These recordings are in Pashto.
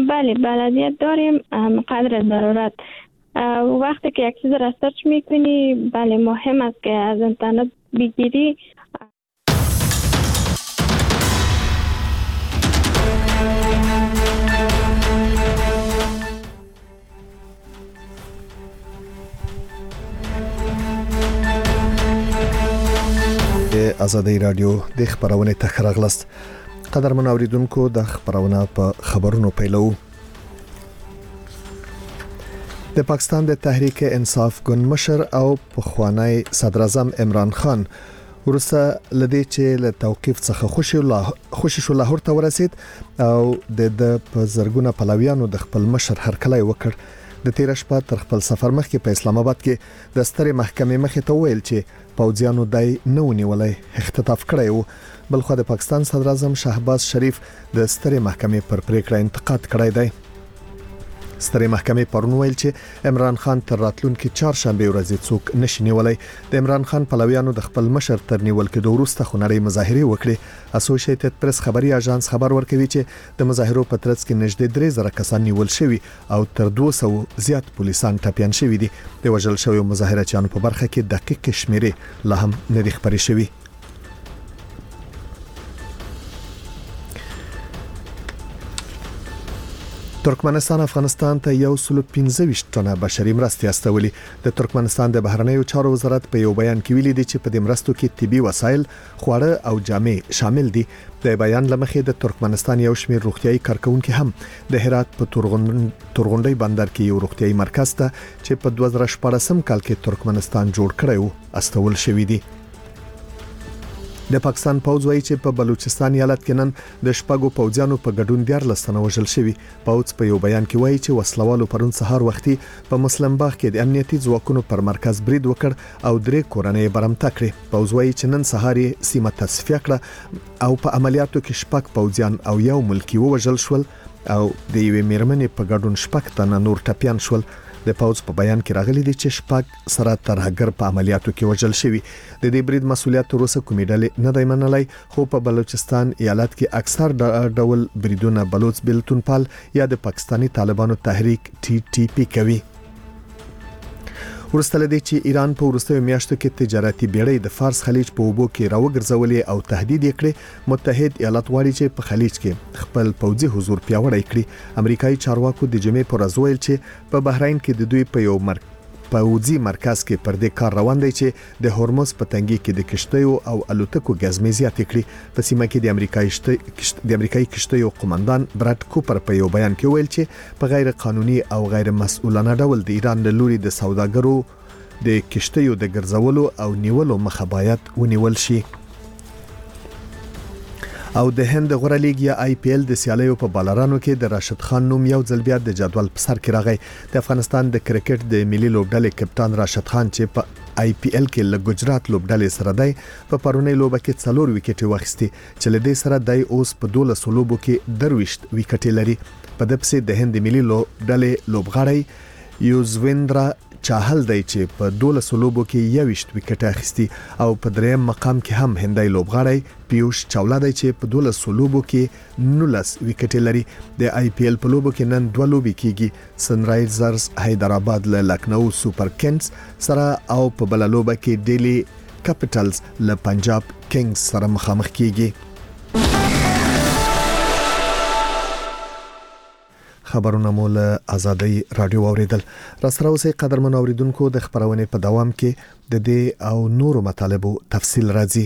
بله بلدیت داریم قدر ضرورت. وقتی که یک چیز را سرچ میکنی بله مهم است که از اینترنت بگیری. آزادی رادیو د خبرونه تخرغلست. قدرمن اوریدونکو د خبرونه په خبرونو پیلو. د پاکستان د تحریک انصاف ګوند مشر او پخوانی صدر اعظم عمران خان ورسره لدی چې له توقيف څخه خوشی شو لاهور ته ورسید او د زرګونه پلویانو د خپل مشر هرکلی وکړ. د تیر شپه تر خپل سفر مخکې په اسلام آباد کې د سترې محکمې مخې ته ویل چې پوځیانو دای نه ونیولای اختطاف کړی وو. بلخو د پاکستان صدر اعظم شهباز شریف د سترې محکمې پر پریکړه انتقاد کړی دی. سترې محکمې پرون ویل چې عمران خان تر راتلونکي چهارشنبه ورځې څوک نشي نیولای. د عمران خان پلویانو د خپل مشر تر نیول کېدو وروسته خونړۍ مظاهره وکړې. اسوسییټډ پریس خبري اژانس خبر ورکوي چې د مظاهرو په ترڅ کې نږدې 3000 کسان نیول شوي او تر 200 زیات پولیسان ټپيان شوي دي. د وژل شویو مظاهرچیانو په برخه کې دقیق شمیرې لا هم نه دي خبرې شوي. ترکمنستان افغانستان ته 125 ټنه بشري مرستې استولې. د ترکمنستان د بهرنیو چارو وزارت په یو بیان کې ویلي دی چې په دې مرستو کې طبي وسایل، خواړه او جامې شامل دي. د بیان لمخې د ترکمنستان یو شمېر روغتيایي کارکونکو هم د هرات په تورغونډۍ بندر کې یو روغتيایي مرکز ته چې په 2014 کال کې ترکمنستان جوړ کړی و استول شوې دي. د پاکستان پوځ وایي چې په بلوچستان ایالت کې نن د شپږو پوځیانو په ګډون 14 تنه وژل شوي. پوځ په یو بیان کې وایي چې وسلوالو پرون سهار وختي په مسلم باغ کې د امنیتي ځواکونو پر مرکز برید وکړ او 3 کورنۍ برمته کړې. پوځ وایي چې نن سهار یې سیمه تصفیه کړه او په عملیاتو کې شپږ پوځیان او یو ملکی وژل شول او د یوې میرمنې په ګډون شپږ تنه نور ټپيان شول. د پوځ په بیان کې راغلي دي چې شپږ سره ترهګر په عملیاتو کې وژل شوي. د دې برید مسولیت وروسته کومې ډلې نه دی منلای، خو په بلوچستان ایالت کې اکثر ډول بریدونه بلوچ بلتونپال یا د پاکستانی طالبانو تحریک TTP کوي. ورسته لدی چې ایران په وروستیو میاشتو کې تجارتي بیړۍ د فارس خلیج په اوبو کې راوګرځولې او تهدید یې کړې. متحد ایالات غواړي چې په خلیج کې خپل پوځي حضور پیاوړی کړي. امریکایي چارواکو د جمعې پر ورځ ویل چې په بحرین کې د دوی په یو پوځي مرکز کې پر دې کار روان دی چې د هورمز په تنګي کې د کشتیو او الوتکو ګزمې زیاتې کړي. په سیمه کې د امریکایي کشتیو قومندان براد کوپر په یو بیان کې ویل چې په غیر قانوني او غیر مسؤلانه ډول د ایران له لوري د سوداګرو د کشتیو د ګرځولو او نیولو مخه باید ونیول شي. او د هند غوړه لیګ یا IPL د سیالیو په بالرانو کې د راشد خان نوم یو ځل بیا د جدول په سر کې راغی. د افغانستان د کرکټ د ملي لوبډلې کپټان راشد خان چې په IPL کې له ګجرات لوبډلې سره دی په پرونی لوبه کې 4 وکټې واخیستي چې له دې سره دی اوس په 12 لوبو کې 23 وکټې لري. په دې پسې د هند ملي لوبډلې لوبغاړی یوزویندرا چاهل دی چې په 12 لوبو کې 21 وکټ اخیستي او په دریم مقام کې هم هندای لوبغاړی پیوش چاولا دی چې په 12 لوبو کې 19 وکټ لري. د IPL په لوبو کې نن 2 لوبي کیږي. سنرایزرز حیدرآباد له لکنو سپر کنگز سره او په بل لوبه کې ډیلی کیپټلز له پنجاب کینګز سره مخامخ کیږي. خبرونه مول آزادی رادیو اوریدل. را سره اوسې قدرمن اوریدونکو د خبرونه په دوام کې د دې او نورو مطالبو تفصیل راځي.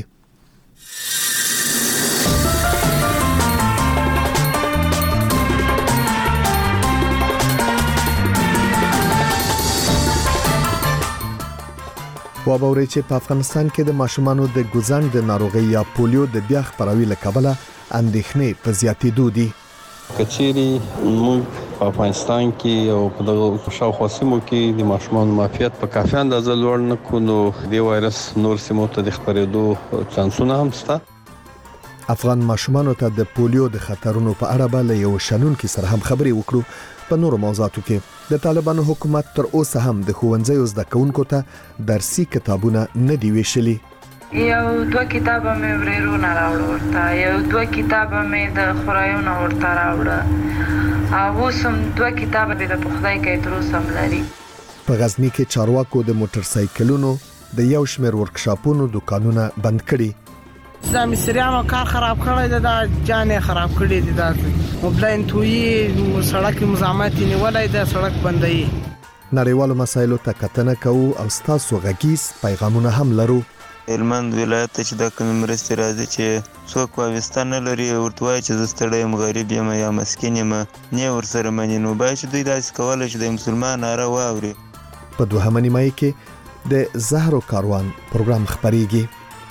وابوري چې په افغانستان کې د ماشومانو د ګوزنګ د ناروغي یا پولیو د بیا خپراوي لکبله اندېښنې په زیاتېدو دي. کچېری موږ په افغانستان کې او په دغه شاوخوا سیمو کې د ماشومانو معافیت په کافي اندازه لوړ نه کونو د وایرس نور سیمو ته د خپرېدو چانسونه هم شته. افغان ماشومانو ته د پولیو د خطرونو په اړه به له یو شنونکو سره هم خبرې وکړو. په نورو موضوعاتو کې د طالبانو حکومت تر اوسه هم د ښوونځیو زده کوونکو ته درسي کتابونه نه دی ویشلي. یو 2 کتابه مې ورېرونه راوړ ورته، یو 2 کتابه مې د خورایونه ورته راوړه اوس هم 2 کتابه د خدای کې تر اوسه لري. په غزنی کې چارواکو د موټر سایکلونو د یو شمېر ورکشاپونو دکانونه بند کړي. زمي سریانو کار خراب کړی دا جانې خراب کړی دي. دا موبلاین توي سړک مزاحمت نیولای دا سړک بندي. نړیوالو مسایلو ته کتنه کوو او ستاسو غږیز پیغامونه هم لرو. هلمند ولایت چې د کوم مرستې راځي چې څوک وابسته نه لري ورته وایي چې زه ستړی یم غریب یم یا مسکین یم نه ورسره مني نو باید چې دوی داسې کولی چې د مسلمان ناره واوري. په دوهمه نیمایي کې د زهرو کاروان پروګرام خپریږي.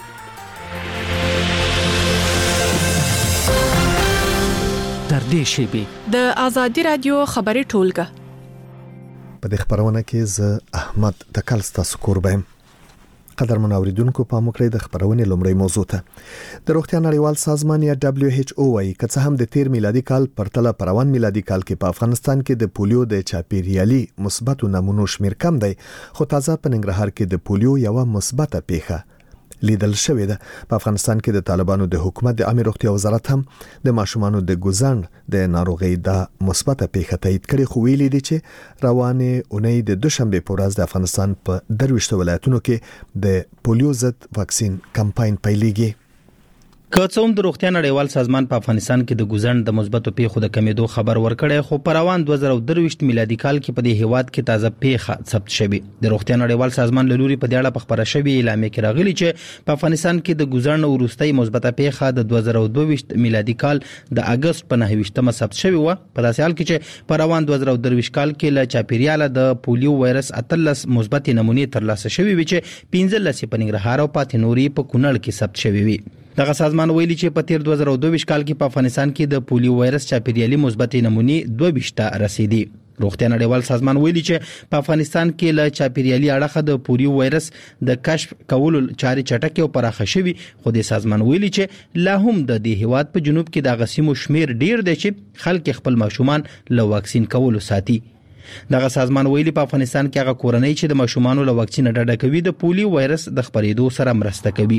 تر دې شیبې د ازادي رادیو خبري ټولګه په دې خبرونه کې زه احمد تکل ستاسو کوربم. قدرمن اوریدونکو په مکرې د خبرونه لومړی موضوع ته د روغتیا نړیوال سازمان یا WHO وايي چې هم د 13 میلادي کال پرتله پروان میلادي کال کې په افغانستان کې د پولیو د چاپیریالي مثبت نمونو شمیر کم دی، خو تازه په ننګرهار کې د پولیو یو مثبته پیښه لیدل شوې ده. په افغانستان کې د طالبانو د حکومت د عامه روغتیا وزارت هم د ماشومانو د ګوزند د ناروغي د مثبته پیښه تایید کړي، خو ویلي دي چې روانه اونۍ د دوشنبه په ورځ د افغانستان په 23 ولایتونو کې د پولیو ضد واکسین کمپاین پیلېږي. که څوم د روغتیا نړیوال سازمان په افغانستان کې د ګوزند د مثبتو پیښو د کمیدو خبر ورکړی، خو په روان 2023 میلادي کال کې په دې هیواد کې تازه پیښه ثبت شوې. د روغتیا نړیوال سازمان له لوري په دې اړه په خبره شوې اعلامیه کې راغلي چې په افغانستان کې د ګوزند وروستۍ مثبته پیښه د 2022 میلادي کال د اگست په 9مه ثبت شوې و. په داسې حال کې چې په روان 2023 کال کې له چاپیریاله د پولیو وایرس 13 مثبت نمونې ترلاسه شوې وي چې 15 په ننګرهار او پاتې نوري په کونړ کې ثبت شوې وي. دغه سازمان ویلي چې په تیر 2022 کال کې په افغانستان کې د پولیو وایرس چاپیریالي مثبت نمونې 22 رسیدي. روغتیا نړیوال سازمان ویلي چې په افغانستان کې له چاپیریالي اړخه د پولیو وایرس د کشف کولو چارې چټکې او پراخه شوي، خو د سازمان ویلي چې لا هم د دې هیواد په جنوب کې د غسیمو شمیر ډیر دی چې خلک خپل ماشومان له واکسین کولو ساتي. دغه سازمان ویلي په افغانستان کې هغه کورنۍ چې د ماشومانو له واکسین ډډه کوي د پولیو وایرس د خپرېدو سره مرسته کوي.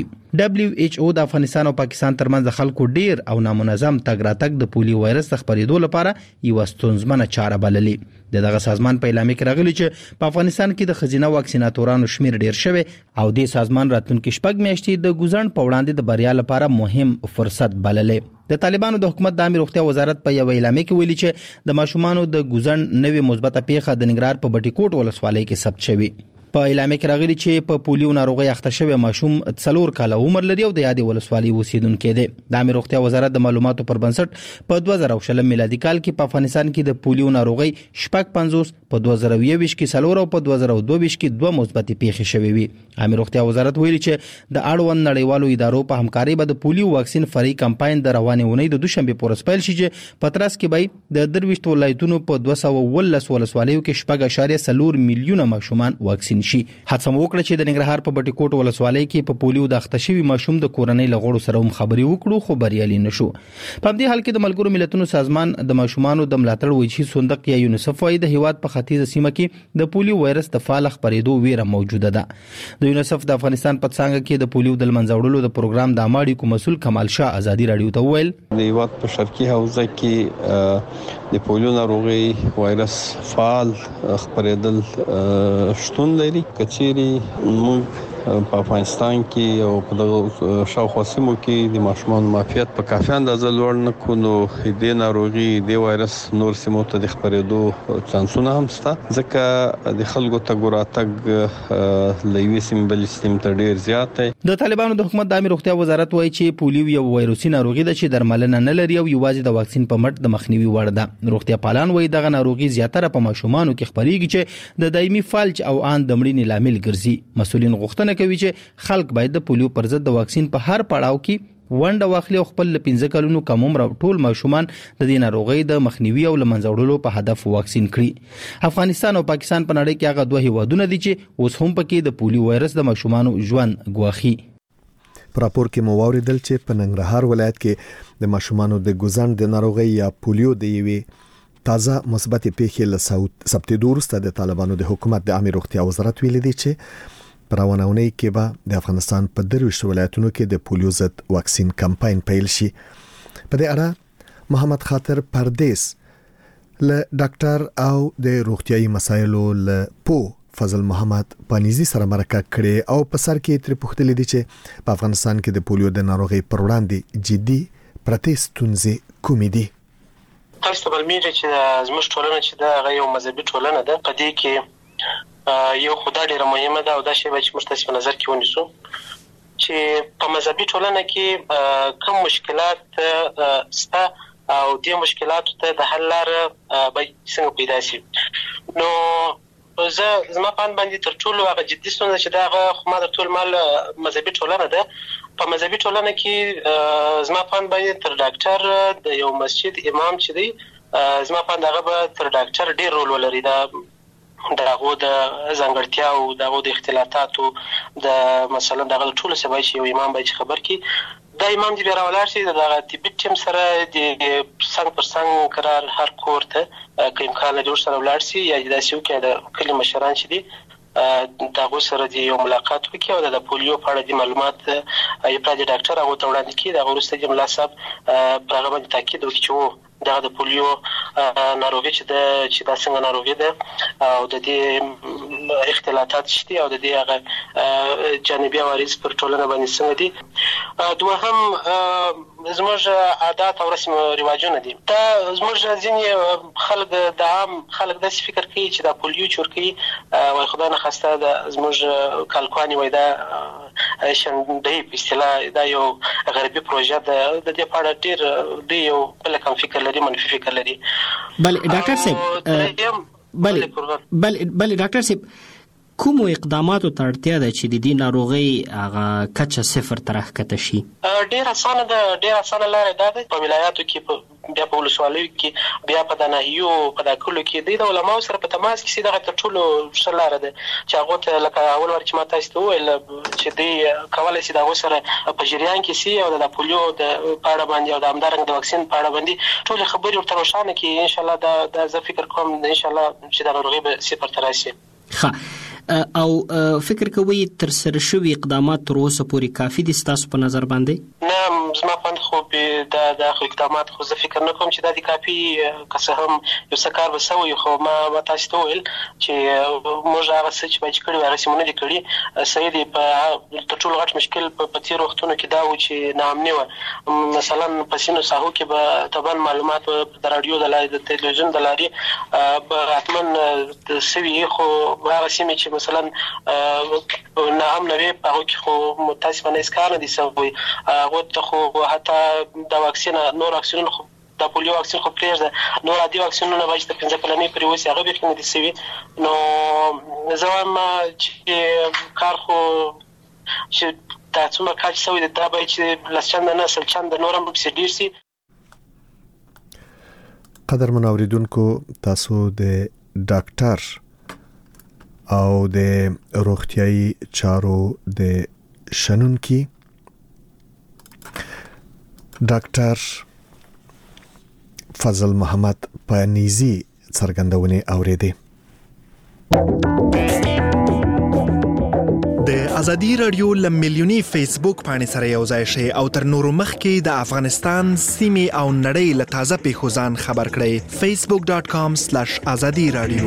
WHO د افغانستان او پاکستان ترمنځ د خلکو ډیر او نامنظم تګ راتګ د پولیو وایرس د خپرېدو لپاره یو ستونزمنه چاره بللې. دغه سازمان په اعلامیه کې راغلی چې په افغانستان کې د خزینه واکسیناتورانو شمیر ډیر شوی او د سازمان راتلونکي شپږ میاشتې د ګوزند په وړاندې د بریا لپاره مهم فرصت بللې. د طالبانو د حکومت د عامه روغتیا وزارت په یو اعلامیه کې ویلي چې د ماشومانو د ګوزند نوې مثبته پیښه د ننګرهار په بټي کوټ ولسوالۍ کې ثبت شوې. په اعلامیه کې راغلي چې په پولیو ناروغي اخته شوی ماشوم 4 کاله عمر لري او د یادې ولسوالۍ اوسیدونکو دی. د عامه روغتیا وزارت د معلوماتو پر بنسټ په 2020 میلادي کال کې په افغانستان کې د پولیو ناروغي 55 په 2021 کې 4 او په 2022 کې 2 مثبتې پیښې شوې وي. عامه روغتیا وزارت ویلي چې د اړوند نړیوالو ادارو په همکارۍ به د پولیو واکسین فرعي کمپاین د روانې اونۍ د دوشنبه په ورځ پیل شي چې پترس کې به د 23 ولایتونو په 219 ولسوالیو کې 4.4 میلیونه ماشومان واکسین شي. هڅه وکړه چې د ننګرهار په بټي کوټ ولسوالۍ کې په پولیو د اخته شوي ماشوم د کورنۍ له غړو سره هم خبرې وکړو، خو بریالي نشو. په دې حال کې د ملګرو ملتونو سازمان د ماشومانو د ملاتړ وجهي صندوق یا یونیسف وايي د هیواد په ختیځه سیمه کې د پولیو وایرس د فعال خپرېدو ویره موجوده ده. د یونیسف د افغانستان په څنګه کې د پولیو د منځ وړلو د پروګرام د اماړي کو مسول کمال شاه ازادي رادیو ته ویل د هیواد په شرقي حوزه کې د پولیو ناروغي وایرس فعال خپرېدل شتون لري. کچيري موږ په افغانستان کې او په دغه شاوخوا سیمو کې د ماشومان معافیت په کافي اندازه لوړ نه کو نو د ناروغي د وایرس نور سیمو ته د خپرېدو چانسونه هم شته، ځکه د خلکو تګ راتګ له یوې سیمې بلې سیمې ته ډېر زیات دی. د طالبانو د حکومت د عامه روغتیا وزارت وایي چې پولیو یو وایروسي ناروغي ده چې درملنه نه لري او یوازې د واکسین په مټ د مخنیوي وړ ده. روغتیا پالان وایي دغه ناروغي زیاتره په ماشومانو کې خپرېږي چې د دایمي فلج او ان د مړینې لامل ګرځي. مسؤلین غوښتنه کوي چې خلک باید د پولیو پر ضد د واکسین په هر پړاو کې ونډه واخلي او خپل 15 کلونو کم عمر ټول ماشومان د دې ناروغي د مخنیوي او لمنځه وړلو په هدف واکسین کړي. افغانستان او پاکستان په نړۍ کې هغه دوه هیوادونه دي چې اوس هم پکې د پولیو وایرس د ماشومانو ژوند ګواخي. په راپور کې مو واوریدل چې په ننګرهار ولایت کې د ماشومانو د ګوزند د ناروغي یا پولیو د یوې تازه مثبت پیښې له ثبتېدو وروسته د طالبانو د حکومت د عامه روغتیا وزارت ویلي دی چې په روانه اونۍ کې به د افغانستان په 23 ولایتونو کې د پولیو ضد واکسین کمپاین پیل شي. په دې اړه محمد خاطر پردیس له ډاکټر او د روغتيایي مسایلو له فضل محمد پانیزی سره مرکه کړې او په سر کې تر پوښتلې دي چې په افغانستان کې د پولیو د ناروغي پر وړاندې جدي پرتستونځي کومې دي. تاسو بل میږي چې زموږ ټولنه چې دا غو مذهبي ټولنه ده، په دې کې یو خدای ډیره مهمه ده او دا شی چې موږ تاسو په نظر کې ونیسو چې په مذهبي ټولنه کې کوم مشکلات ستا او دې مشکلاتو ته د حل لاره به څنګه پیدا شي. نو زما په باندې تر ټولو هغه جدي ستونزه چې دا ما د ټول مال مذهبي ټولنه ده. په مذهبي ټولنه کې زما په باندې تر ډاکټر د یو مسجد امام چې دی زما په هغه به تر ډاکټر ډیر رول ولري. دغه د ځانګړتیا او دغه د اختلافاتو د مثلا دغه ټول سبا چې یو امام به خبر کی دا امام دی راولار شي دغه طبي ټیم سره د څنګه پر څنګه قرار هر کوړه کوم کال جوړ سره ولار شي یا د سیو کې د کلمه مشران شي دغه سره دی یو ملاقات وکړي او د پولیو په اړه د معلومات یو پراځي ډاکټر هغه ته وړاندې کړي. د ورسته جمله صاحب په هغه باندې تاکید وکړي چې د پولیو ناروغي چې دا څنګه ناروغي ده او د دې اختلافات شته او د دې هغه جانبي عوارض پر ټولنه باندې څنګه دي. دوهم زموږ عادات او رسم رواجونه دي. دا زموږ ځینې خلک د عام خلک د فکر کوي چې دا پولیو چورکی وای خدای نه خواسته د زموږ کالکوانی وای دا شندې په اصطلاح دا یو غربي پروژه د دې په اړه ډیر دی یو بل کوم فکر لري منفي فکر لري. بل ډاکټر صاحب بل ډاکټر صاحب کوم اقداماتو ته اړتیا ده چې د دې ناروغي هغه کچه صفر ته راښکته شي؟ ډیر اسانه ده، ډیر اسانه لاره ده. په ولایاتو کې بیا په ولسوالیو کې بیا په د ناحیو په د کلو کې د علماء سره په تماس کې دغه تر ټولو ښه لاره ده چې هغه ته لکه اول ور چې ما تاسو ته ویل چې دی کولای شي دغه سره په جریان کې سي او د پولیو د پاړه باندې او د همدارنګ د واکسین پاړه باندې ټول خبرې ورته روښانه کې ان شاء الله دا زه فکر کوم ان شاء الله چې دا ناروغي به صفر ته راشي. او فکر کوي تر سره شوی اقدامات تر اوسه پورې کافي دي ستاسو په نظر باندې؟ نه زما په خو د اقدامات خو زه فکر نه کوم چې دا د کافي که څه هم یو څه کار وسوي خو ما تاسو ته ویل چې موږ هغه څه چې باید کړی هغه سیمونه دي کړی صحیح دي. په تر ټولو غټ مشکل په تیر وختونو کې دا و چې ناامني و. مثلا په سینو ساحو کې به طبعا معلومات د رادیو د لارې د تلویزیون د لارې به حتما سوي خو هغه سیمې چې مثلا ناامن وي هغه کې خو متاسفانه اسکار نه دي سوي هغه ته خو حتی د واکسین نور واکسینونه خو د پولیو واکسین خو پریږده نور عادي واکسینونه باید د 15 کلمې پرې وسی هغه به نه دي سوي. نو زه وایم چې کار خو چې تاسو ما کاچ سوي د دا باید چې لسچند نه سلچند نورم په ډیر سي. قدر منوریدونکو تاسو د ډاکټر او د روغتیایي چارو د شنونکي ډاکټر فضل محمد پانیزی څرګندونه اوریدي. د ازادي رادیو لملیونی فیسبوک باندې سره یو ځای شي او تر نورو مخکې د افغانستان سیمه او نړۍ له تازه پیښو ځان خبر کړئ. facebook.com/azadi radio.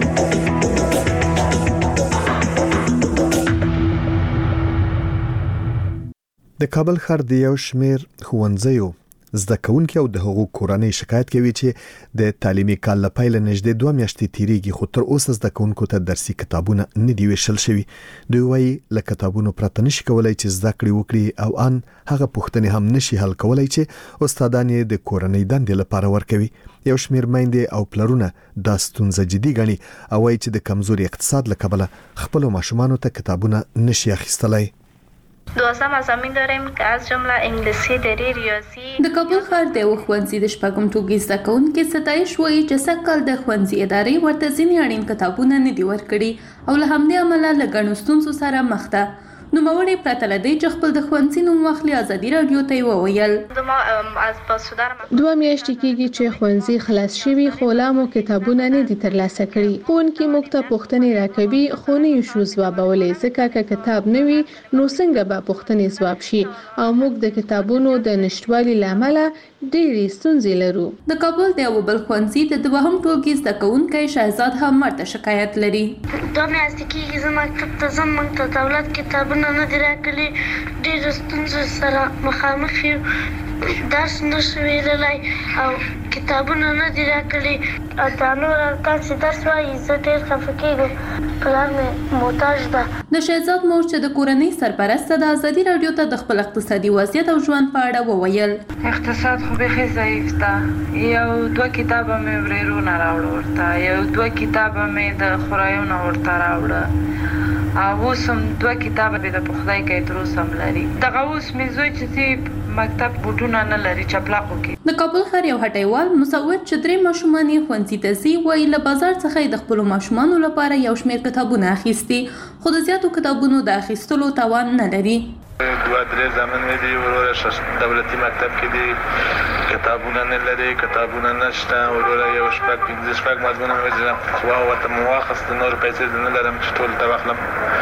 د کابل ښار د یو شمیر ښوونځیو زده کوونکي او د حقوق کورنۍ شکایت کوي چې د تعلیمي کال لپاره نږدې 2 میاشتې تیریږي خو تر اوسه زده کوونکو ته درسي کتابونه نه دی ویشل شوی. دوی وایي له کتابونو پرته نشي کولای چې زده کړې وکړي او ان هغه پوښتنې هم نشي حل کولای چې استادان یې د کورنۍ دندې لپاره ورکوي. یو شمیر میندې او پلرونه دا ستونزه جدي ګڼي او وایي چې د کمزوري اقتصاد له کبله خپل ماشومانو ته کتابونه نشي اخیستلای. 12 مضامین داریم که از جمله انګلیسي، دري، ریاضي. د کابل ښار د ښوونځي د شپږم ټولګي زده کوونکي ستایش وایي چې سږکال د ښوونځي ادارې ورته ځینې اړین کتابونه نه دي ورکړي او له همدې امله له ګڼو ستونزو سره مخ ده. نوموړی پرته له دې چې خپل د ښوونځي نوم واخلي ازادي رادیو ته وویل 2 میاشتې کېږي چې ښوونځي خلاص شوي خو لا مو کتابونه نه دي ترلاسه کړي. ښوونکي موږ ته پوښتنې راکوي خو نه یې شو ځوابولی ځکه که کتاب نه وي نو څنګه به پوښتنې ځواب شي او موږ د کتابونو د نشټوالي له امله ډېرې ستونزې لرو. د کابل د یو بل ښوونځي د دوهم ټولګي زده کوونکی شهزاد هم ورته شکایت لري. 2 میاشتې کېږي زه مکتب ته ځم، موږ ته دولت کتابونه نه دي راکړي، ډېرو ستونزو سره مخامخ یو، درس نشو ویللی او کتابونه نه دي راکړي. دا نور ارکان چې درس وایي زه ډېر خفه کېږم، پلار مې محتاج ده. د شهزاد مور چې د کورنۍ سرپرسته د ازادي راډیو ته د خپل اقتصادي وضعیت او ژوند په اړه وویل. اقتصاد خو بیخي ضعیف ده. 1-2 کتابه مې ورېرونه راوړه ورته، 1-2 کتابه مې د خورایونه ورته راوړه، اوس هم 2 کتابه د پخلی کوي تر اوسه هم لري. دغه اوس مې زوی چې مکتب بوټونه نه لري چپلاقو کې. د کابل ښار یو هټیوال مسعود چې 3 ماشومان یې ښوونځي ته ځي وایي له بازار څخه یې د خپلو ماشومانو لپاره یو شمېر کتابونه اخیستي، خو د زیاتو کتابونو د اخیستلو توان نه لري. 2-3 زامن مې دي، وروره دولتي مکتب کې دي، کتابونه نه لري، کتابونه نشته، وروره یو 5 مضمونه مې ځنه ورته مو واخیست، نور پیسې نه لرم چې ټول ته واخلم.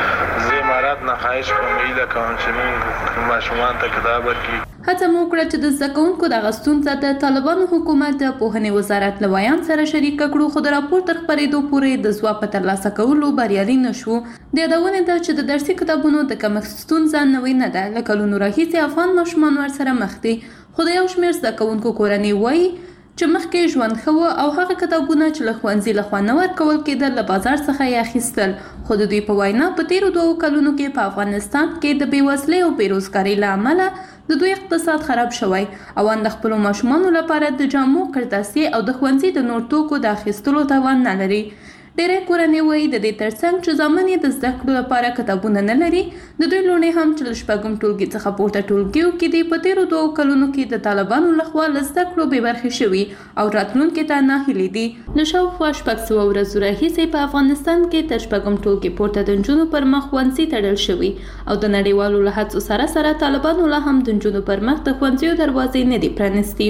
زه امارات نه خواهش کوم هیله کوم چې موږ ماشومان ته کتاب ورکړي. هڅه مو وکړه چې د زده کوونکو دغه ستونزه د طالبانو حکومت د پوهنې وزارت له ویان سره شریکه کړو، خو د راپور تر خپرېدو پورې د ځواب په ترلاسه کولو بریالي نه شو. د یادونې ده چې د درسي کتابونو د کمښت ستونزه نوې نه ده. له کلونو راهیسې افغان ماشومان ورسره مخ دي، خو د یو شمېر زده کوونکو کورنۍ وایي چې مخکې ژوند ښه و او هغه کتابونه چې له ښوونځي لخوا نه ورکول کېدل له بازار څخه یې اخیستل. خو د دوی په وینا په تیرو 2 کلونو کې په افغانستان کې د بېوزلۍ او بېروزګارۍ له امله د دوی اقتصاد خراب شوی او د خپلو ماشومانو لپاره د جامو، قرطاسي او د ښوونځي د نور توکو د اخیستلو توان نه لري. ډېری کورنۍ وایي د دې ترڅنګ چې زامن یې د زده کړو لپاره کتابونه نه لري، د دوی لوڼې هم چې له 4 ټولګي څخه پورته ټولګیو کې دي په تیرو 2 کلونو کې د طالبانو لخوا له زده کړو بې برخې شوي او راتلونکي ته ناهیلې دي. له شاوخوا 600 ورځو راهیسې په افغانستان کې تر 4 ټولګي پورته د نجونو پر مخ ښوونځي تړل شوي او د نړیوالو له هڅو سره سره طالبانو لا هم د نجونو پر مخ د ښوونځیو دروازې نه دي پرانیستي.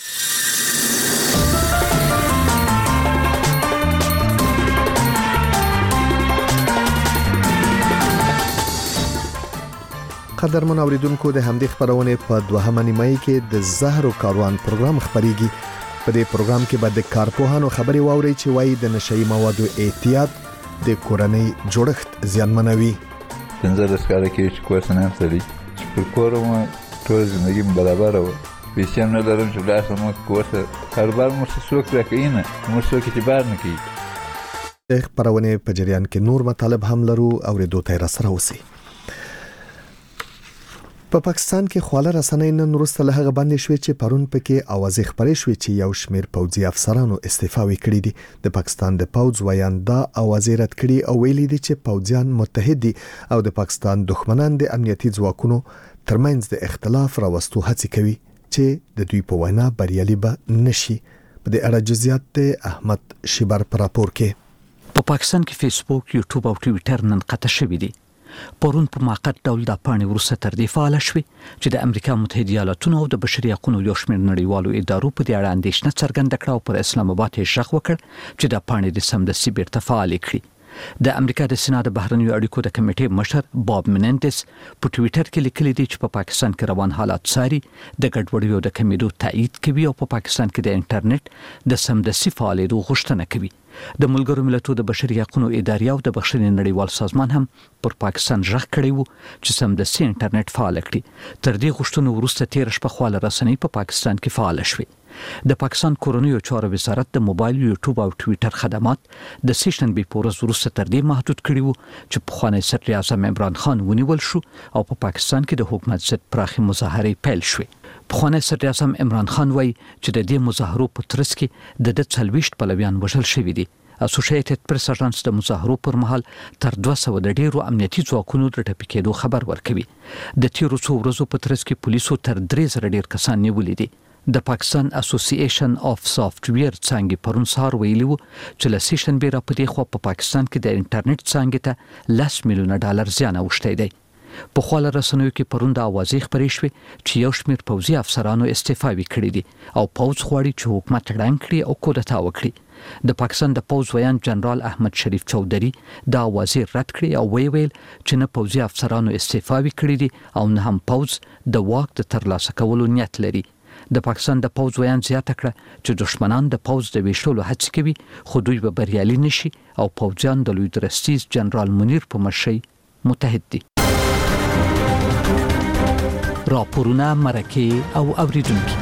قدرمن اوریدونکو، د همدې خبرونه په 2مه نیمه کې د زهر او کاروان پروګرام خبريږي. په دې پروګرام کې به د کارپوهانو خبري واوري چې وايي د نشئی موادو احتیاط د کورنۍ جوړښت زیانمنوي. 15 کال کې چې کورس نه سړي چې کورم ټول ژوندۍ برابر و، پیسې نه لرم چې لاسه مو کورس کاروبار مو څوک راکوي نه، مو څوک اعتبار نه کوي. د خبرونه په جریان کې نور مطالب هم لرو، اوریدو ته را سره اوسئ. په پاکستان کې خواله رسنۍ نن وروسته له هغه باندې شوې چې پرون پکې اوازې خبرې شوې چې یو شمېر پوځي افسرانو استعفا وکړي دي. د پاکستان د پوځ ویان دا اوازې رد کړي او ویلي دي چې پوځیان متحد دي او د پاکستان دښمنان د امنیتي ځواکونو ترمنځ د اختلاف راوستو هڅې کوي چې د دوی په وینا بریالي به نشي. په دې اړه جزئیات د احمد شیبر پر راپور کې. په پاکستان کې فیسبوک، یوټیوب او ټویټر نن قطع شوي دي. پرون په موقت ډول د پاڼې وروسته تر دې فعال شوې چې د امریکا متحده ایالاتونو او د بشري حقوقو یو شمېر نړیوالو ادارو په دې اړه اندېښنه څرګنده کړه او پر اسلام آباد یې ژغ وکړ چې د پاڼې د سمدستي بیرته فعال کړي. د امریکا د سنا د بهرنیو اړیکو د کمیټې مشر باب منندس په ټویټر کې لیکلي دي چې په پاکستان کې روان حالات څاري، د ګډوډیو د کمیدو تایید کوي او په پاکستان کې د انټرنیټ د سمدستي فعالېدو غوښتنه کوي. د ملګرو ملتونو د بشري حقوقو ادارې او د بخښنې نړیوال سازمان هم پر پاکستان ژغ کړی وو چې سمدستي انټرنیټ فعال کړي. تر دې غوښتنو وروسته 13 شپه خواله رسنۍ په پاکستان کې فعال شوې. د پاکستان کورنیو چارو وزارت د موبایل، یوټیوب او ټویټر خدمات د سیشنبه په ورځ وروسته تر دې محدود کړي وو چې پخوانی صدر اعظم عمران خان ونیول شو او په پاکستان کې د حکومت ضد پراخي مظاهرې پیل شوې. پخوانی صدر اعظم عمران خان وایي چې د دې مظاهرو په ترڅ کې د 40 پلویان وژل شوي دي. اسوسییټډ پریس اژانس د مظاهرو پر مهال تر 200 د ډیرو امنیتي ځواکونو د ټپي کېدو خبر ورکوي. د تیرو څو ورځو په ترڅ کې پولیسو تر 3000 ډیر کسان نیولي دي. د پاکستان اسوسییشن اف سافټویر څنګه پرون سهار ویلي وو چې له سیشن بیره په دې خو په پاکستان کې د انټرنیټ څنګه ته $10 میلیون زیان اوښتی دی. په خواله رسنیو کې پرون د اوازې خبرې شوې چې یو شمېر پوځي افسرانو استعفا وکړي دي او پوځ غواړي چې حکومت ړنګ کړي او کودتا وکړي. د پاکستان د پوځ ویان جنرال احمد شریف چودري دا اوازې رد کړي او ویل چې نه پوځي افسرانو استعفا وکړي دي او نه هم پوځ د واک د ترلاسه کولو نیت لري. د پاکستان د پوز ویان زیاته کړه چې دشمنان د پوز د ویشلو هڅه کوي خو دوی به بریالي نشي او پوځیان د لوی درستیز جنرال منیر په مشرۍ متحد دي. راپورونه مرکه او اوریدونکو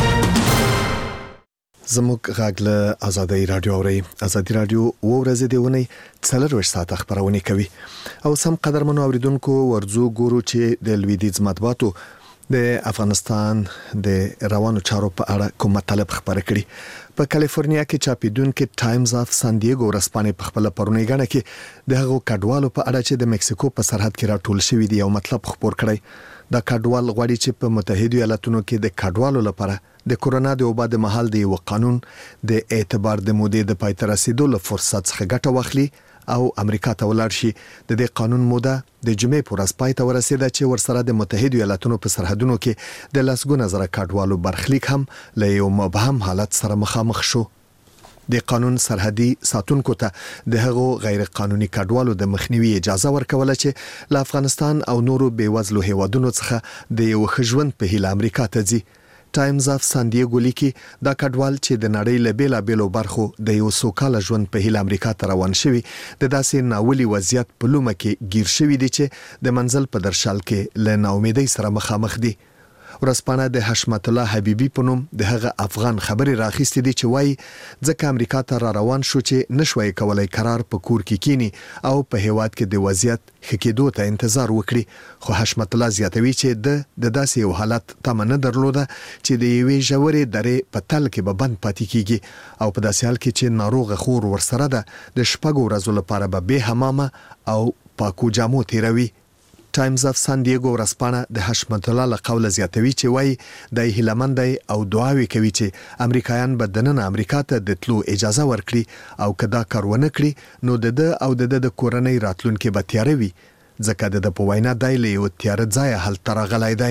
زموږ غږ له آزادۍ رادیو اوري. آزادۍ رادیو ورځې دیونی 4 ساعت خبرونه کوي او سم قدرمنو اوریدونکو ورزو ګورو چې د لویدیز مطبوعاتو د افغانستان د روانو چارو په اړه کوم مطلب خبره کړي. په کالیفورنیا کې چاپیدونکو ټایمز اف سان دیګو ورځپاڼې په خپل پرونی غاڼه کې د هغو کډوالو په اړه چې د مکسیکو په سرحد کې راټول شوی دی یو مطلب خبر کړی. دا کډوال غواړي چې په متحده ایالاتونو کې د کډوالو لپاره د کورونا د وبا د مهال دی یو قانون د اعتبار د مودې د پای ته رسیدو له فرصت څخه ګټه واخلي او امریکا ته ولاړ شي. د دې قانون موده د جمعې پر ورځ پای ته ورسیده چې ورسره د متحده ایالاتونو په سرحدونو کې د لسګونه زره کډوالو برخلیک هم له یو مبهم حالت سره مخامخ شو. د قانون سرحدي ساتونکو ته د هغو غیر قانوني کډوالو د مخنیوي اجازه ورکوله چې له افغانستان او نورو بیوزلو هیوادونو څخه د یو ښه په هیله امریکا ته ځي. ټایمز اف سان دیګو لیکي دا کډوال چې د نړۍ له بیلابېلو برخو د یو سوکاله ژوند په هیله امریکا ته روان شوي د داسې ناولي وضعیت په لومه کې گیر شوي دي چې د منزل په درشل کې له ناامیدۍ سره مخامخ دي. ورځپاڼه د حشمت الله حبیبي په نوم د هغه افغان خبري راخیستې دي چې وایي ځکه امریکا ته را روان شو چې نشوي کولای قرار په کور کې کینی او په هیواد کې د وضعیت خکېدو ته انتظار وکړي. خو حشمت الله زیاتوي چې د داسې یو حالت تمنه درلوده چې د یوې ژورې درې په تل کې به بند پاتې کیږي او په داسې حال کې چې ناروغ خور ورسره ده د شپږو ورځو لپاره به حمامه او پاکو جامو تیروي. ټایمز اف سان دیګو ورځپاڼه د حشمت الله له قوله زیاتوي چې وایي د هیلمند او دعاوي کوي چې امریکایان به دننه امریکا ته د تلو اجازه ورکړي او کدا کارونه کړي نو د کورنۍ راتلونکي به تیاروي ځکه د په وینا دای له یو تیار ځای حل ترغلای دی.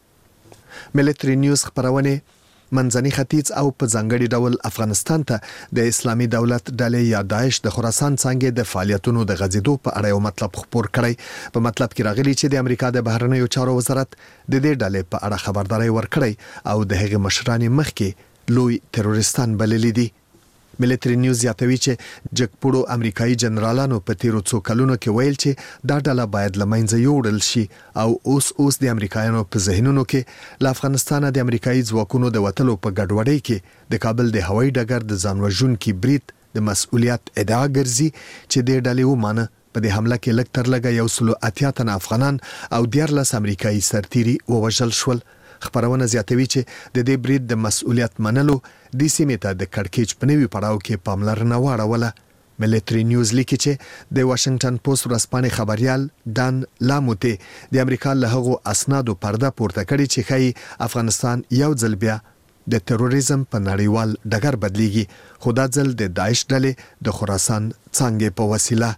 ملټری نیوز خبرونه منځني ختیځ او په ځانګړي ډول افغانستان ته د اسلامي دولت ډلې یا داعش د خراسان څنګه د فعالیتونو د غځیدو په اړه یو مطلب خبر کړی. په مطلب کې راغلی چې د امریکا د بهرنیو چارو وزارت د دې ډلې په اړه خبرداري ورکړی او د هغې مشران مخکې لوی تروریستان بللي دي. ملټری نیوز یاتوي چې جګپوړو امریکایي جنرالانو په تیرو څو کلونو کې ویل چې دا ډله باید لمنځه یوړل شي او اوس د امریکایانو په ذهنونو کې له افغانستان د امریکایي ځواکونو د وټلو په ګډوډۍ کې د کابل د هوایي ډګر د ځانوژونکي برید د مسؤلیت ادعا ګرځي چې د ډلې ومانه په دې حمله کې لږ تر لږه 180 تن افغانان او 14 امریکایي سرتیري ووژل شول. خبرونه زیاتوي چې د دې برید د مسؤلیت منلو د سیمې ته د کړکېچ په نوي پړاو کې پاملرنه واړوله. ملټری نیوز لیکي چې د واشنگټن پوسټ ورځپاڼې خبريال دان لاموته د امریکا له هغو اسنادو پرده پورته کړي چې ښایي افغانستان یو ځل بیا د تروریزم په نړیوال ډګر بدلیږي خو دا ځل د داعش ډلې د خراسان څنګه په وسیله.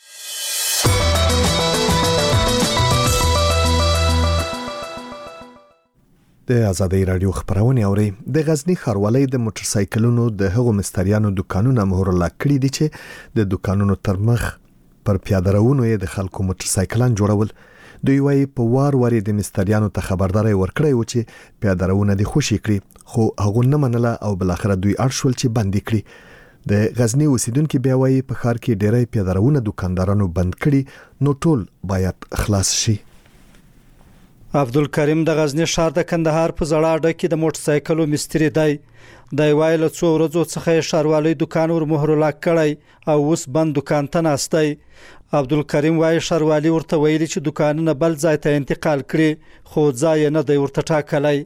د آزادۍ رادیو خبرونه اوري. د غزنی ښاروالۍ د موټر سایکلونو د هغو مستریانو دکانونه مهر لا کړی دي چې د دکانونو ترمخ پر پیاده روونو د خلکو موټر سایکلان جوړول. دوی وايي په وار د مستریانو ته خبرداري ورکړی و چې پیاده روونه د خوشي کړي خو هغه نه منله او بل اخر دوی ارشول چې بندي کړي. د غزنی اوسیدونکو بیا وايي په ښار کې ډېری پیاده روونه دکاندارانو بند کړي نو ټول باید خلاص شي. عبدالکریم د غزنی ښار د کندهار په زړه اډه کې د موټر سایکلو مستری دی. د وایل څو ورځو څخه ښاروالۍ دکان ور مهر لا کړی او اوس بند دکان ته ناشتي. عبدالکریم وايي ښاروالۍ ورته ویلي چې دکانونه بل ځای ته انتقال کړي خو ځای نه دی ورته ټاکلی.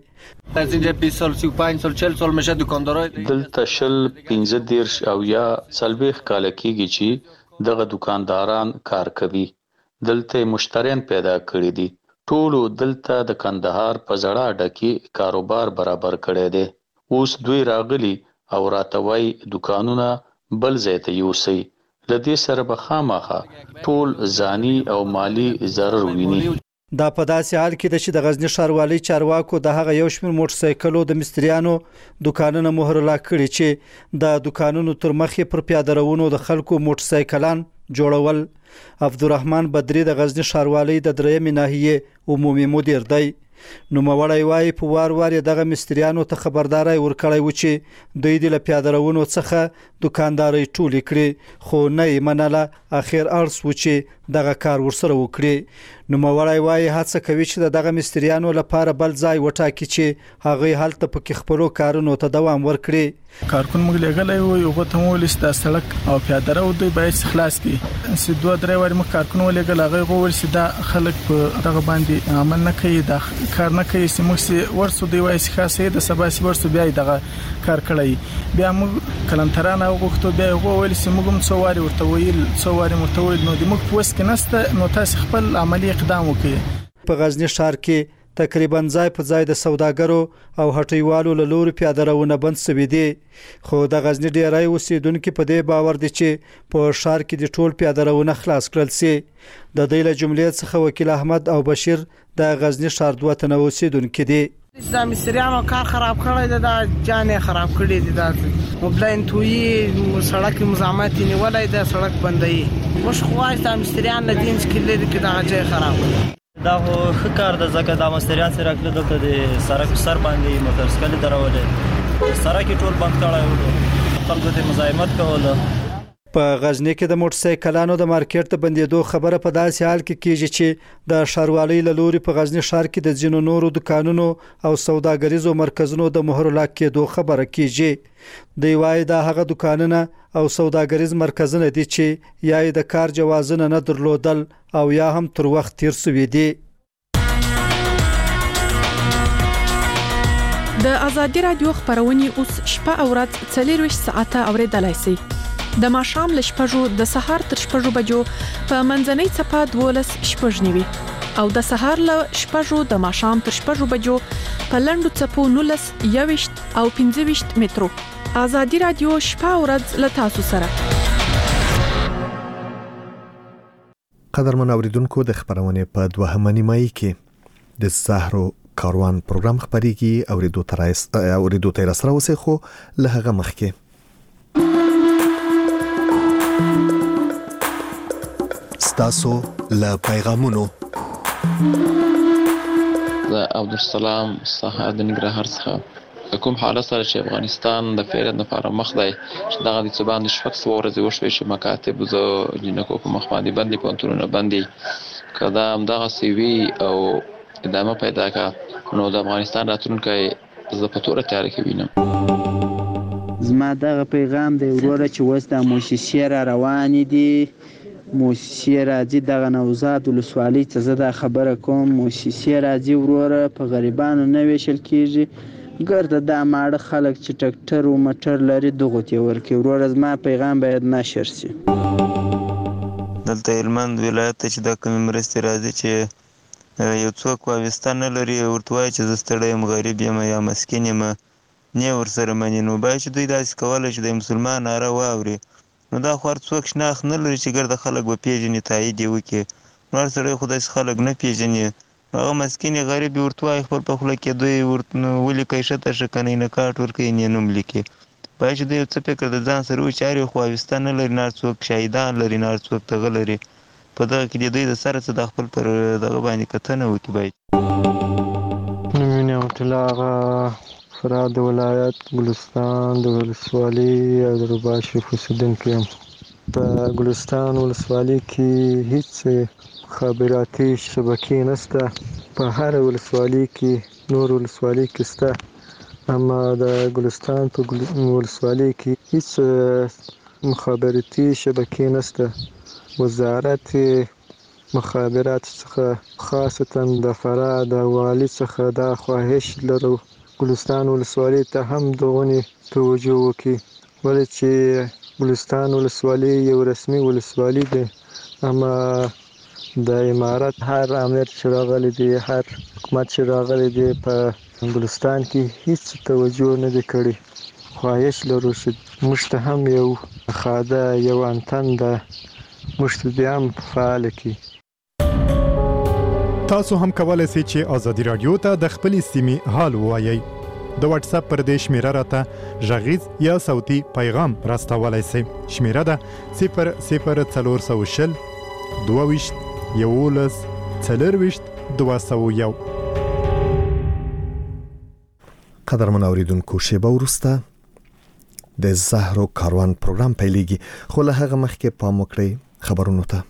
دلته شل 15 او یا 40 کال کېږي چې دغه دکانداران کار کوي. دلته مشتریان پیدا کړی دي. ټولو دلته د کندهار په زړه اډه کې کاروبار برابر کړی دی. اوس دوی راغلي او راتوي دکانونه بل ځای ته یوسي. لدې سره به خامخا ټول ځاني او مالی ضرر ویني. دا په داسې حال کې چې د غزنی ښاروالۍ چارواکو د هغه یو شمېر موټر سایکلو د مستریانو دکانونه مهر لا کړي چې د دکانونو تر مخې پر پیاده روونو د خلکو موټر سایکلان جوړول. عبدالرحمن بدری د غزنی ښاروالۍ د درېمې ناحیې عمومي مدیر دی. نو مړی وای په وار دغه مستریانو ته خبرداري ورکړی و چې دوی د پیادهروونو څخه دکانداري ټولې کړې خو نه منله اخر ارس و چې دغه کار ورسره وکړي نو مړی وای هڅه کوي چې دغه مستریانو لپاره بل ځای وټاکي چې هغه حالت په خپلو کارونو ته دوام ورکړي کارکون موږ لګلای و یو غته مو لسته سړک او پیادهرو دوی باید خلاص کړي سي دوه درې وری موږ کارکون ولګل هغه غوړ سي دا خلک په دغه باندې عمل نه کوي دا کار نه کوي چې موږ سي ورسو دی وای سي خاصه د سبا سي ورسو بیا دغه کار کړی بیا موږ کلنترانه وغوښتو بیا ویل سي موږ هم څواري ورته ویل نو د موږ پوس کې نسته نو تاسو خپل عملی اقدام وکړي په غزنی ښار کې تقریبا ځای په ځای د سوداګرو او هټیوالو له لوري پیادهروونه بند شوي دي خو د غزنی ډیری اوسیدونکو په دې باور دي چې په ښار کې د ټول پیادهروونه خلاص کړل شي د دې له جملې څخه وکیل احمد او بشیر د غزنی ښار دوه تنه اوسیدونکو دي د مستریانو کار خراب کړی دی دا جانې خراب کړی دی دا موبلاین توي سړک مزاحمت نیولای د سړک بندي مش خوای د مستریان د دین کې لري کې دا ځای خراب کړی دا خو خکار د زکه د مستریان سره کله دلته د سرک سر باندې موټر سایکل درولې سرک ټول بند کړای و خلکو ته مزاحمت کوله په غزنی کې د موټر سایکلانو د مارکیټ ته بندیدو خبره په داسې حال کې کیږي چې د ښاروالۍ له لوري په غزنی ښار کې د ځینو نورو دکانونو او سوداګریزو مرکزونو د مهر لاګ کېدو خبره کیږي دی وای دا هغه دکانونه او سوداګریز مرکزونه دي چې یا د کار جوازونه نه درلودل او یا هم تر وخت تیر سوي دي د ازادي رادیو خبرونه اوس شپه او ورځ 24 ساعته اوریدلای شئ د ماښام ل شپږو د سهار تر شپږو بجو په منځنۍ چپه 12 شپږ نیوي او د سهار ل شپږو د ماښام تر شپږو بجو په لندو چپو 19 21 او 25 مترو ازادي رادیو شپه او ورځ ل تاسو سره قدرمن اوریدونکو د خبرونه په دوهمه نیمایي کې د زهرو کاروان پروګرام خبريږي اوریدو تر سره وسه خو له هغه مخکې ستاسو له پیغامونو عبدالسلام صاحب د نګرهار څخه کوم حالت سره چې افغانستان د فعالیت لپاره مخ دی چې دغه د څبان د شپږ ورځې وشوي چې مکاتب زو جنکو په مخ باندې باندې پونتونه باندې کدا هم دغه سی وی او ادامه پیدا کا نو د افغانستان راتلونکي ز په توګه تیار کوي زما دغه پیغام دی وروره چې وس د موسسې را روان دي موسسې راځي دغه نوزاد ولسوالۍ ته زه دا خبره کوم موسسې راځي وروره په غریبانو نه ویشل کیږي ګرده د ماړه خلک چې ټکټر او موټر لري دغه تی ورکي وروره زما پیغام باید نشر شي دلته هلمند ولایت چې د کوم مرستې راځي چې یو څوک واوستان لري ورته وایي چې زه ستړی یم غریب یم یا مسکین یم نه ورسره مني نو باید چې دوی داسې کولی چې د مسلمان ناره واوري نو دا خو هر څوک شناخت نه لري چې ګرده خلک به پیژني تایید یې وکړي نو هر سړی خو داسې خلک نه پیژني هغه مسکین غریب ورته وایي خپل په خوله کې دوی ورته ولیکئ ښه ته ښه که نه کارت ورکوي نه نوم لیکي باید چې دوی یو څه فکر د ځان سره وچاري خو واوسته نه لري نه هر څوک شهیدان لري نه هر څوک دغه لري په دغه کې د دوی د سره څه د خپل پر دغه باندې کتنه وکړي باید نوم یې نعمت الله آغا فراه د ولایت ګلستان د ولسوالۍ او د رباشف اوسېدونکی یم په ګلستان ولسوالۍ کې هیڅ خابراتي شبکې نشته په هر ولسوالۍ کې نور ولسوالۍ کې شته اما د ګلستان په ولسوالۍ کې هیڅ مخابراتي شبکې نشته وزارت مخابرات څخه خاصتا د فراه د والي څخه دا خواهش لرو ګلستان ولسوالۍ ته هم دغونې توجه وکړي ولې چې ګلستان ولسوالۍ یو رسمي ولسوالۍ دی اما د امارت هر امیر چې راغلی دی هر حکومت چې راغلی دی په ګلستان کې هیڅ توجه نه دی کړی خواهش لرو چې موږ ته هم یو خاده یو انتن ده موږ ته دې هم فعال کړي تاسو هم کولای شئ چې ازادي رادیو ته د خپلې سیمې حال ووایئ د واتس اپ پر دې شمیره راته غږیز یا صوتي پیغام راستولای شئ شمیره ده 00420 22 11 201 قدرمن اوریدونکو شیبه وروسته د زهرو کاروان پروګرام پیلېږي خو له هغه مخکې پام وکړئ خبرونو ته.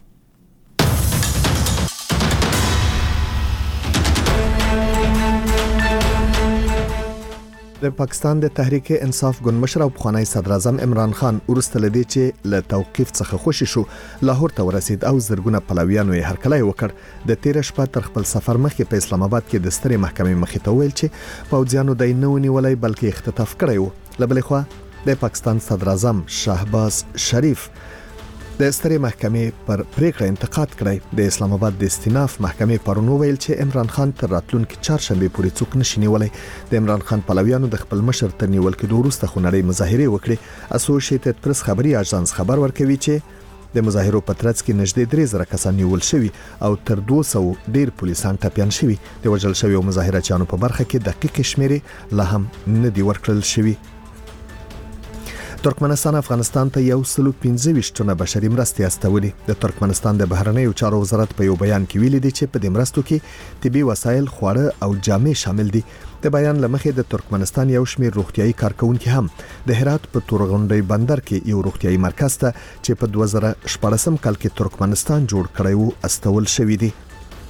د پاکستان د تحریک انصاف ګوند مشر او پخوانی صدر اعظم عمران خان ورسته لدی چې له توقيف څخه خوشی شو لاهور ته ورسید او زرګونه پلویانو یې هرکلی وکړ. د 13 شپه تر خپل سفر مخکې په اسلام آباد کې د سترې محکمې مخې ته ویل چې پوځیانو د نه ونیولای بلکې اختطاف کړی وو. لبلې خو د پاکستان صدر اعظم شهباز شریف د سترې محکمې پر پریکړه انتقاد کړی. د اسلام آباد د استیناف محکمې پرونو ویل چې عمران خان تر راتلونکي چهارشنبه پورې څوک نشي نیولای. د عمران خان پلویانو د خپل مشر تر نیول کېدو وروسته خونړۍ مظاهره وکړې. اسوسییټډ پریس خبري اژانس خبر ورکوي چې د مظاهرو په ترڅ کې نږدې 3000 کسان نیول شوي او تر 200 ډیر پولیسان ټپيان شوي. د وژل شوی مظاهرچیانو په برخه کې دقیق شمیرې لا هم نه دی ورکړل شوی. ترکمنستان افغانستان ته 125 ټنه بشري مرستې استولې. د ترکمنستان د بهرنیو چارو وزارت په یو بیان کې ویلي دی چې په دې مرستو کې طبي وسایل، خواړه او جامې شامل دي. د بیان لمخې د ترکمنستان یو شمېر روغتيایي کارکونکي هم د هرات په تورغونډي بندر کې یو روغتيایي مرکز ته چې په 2014 کال کې ترکمنستان جوړ کړی وو استول شوی دی.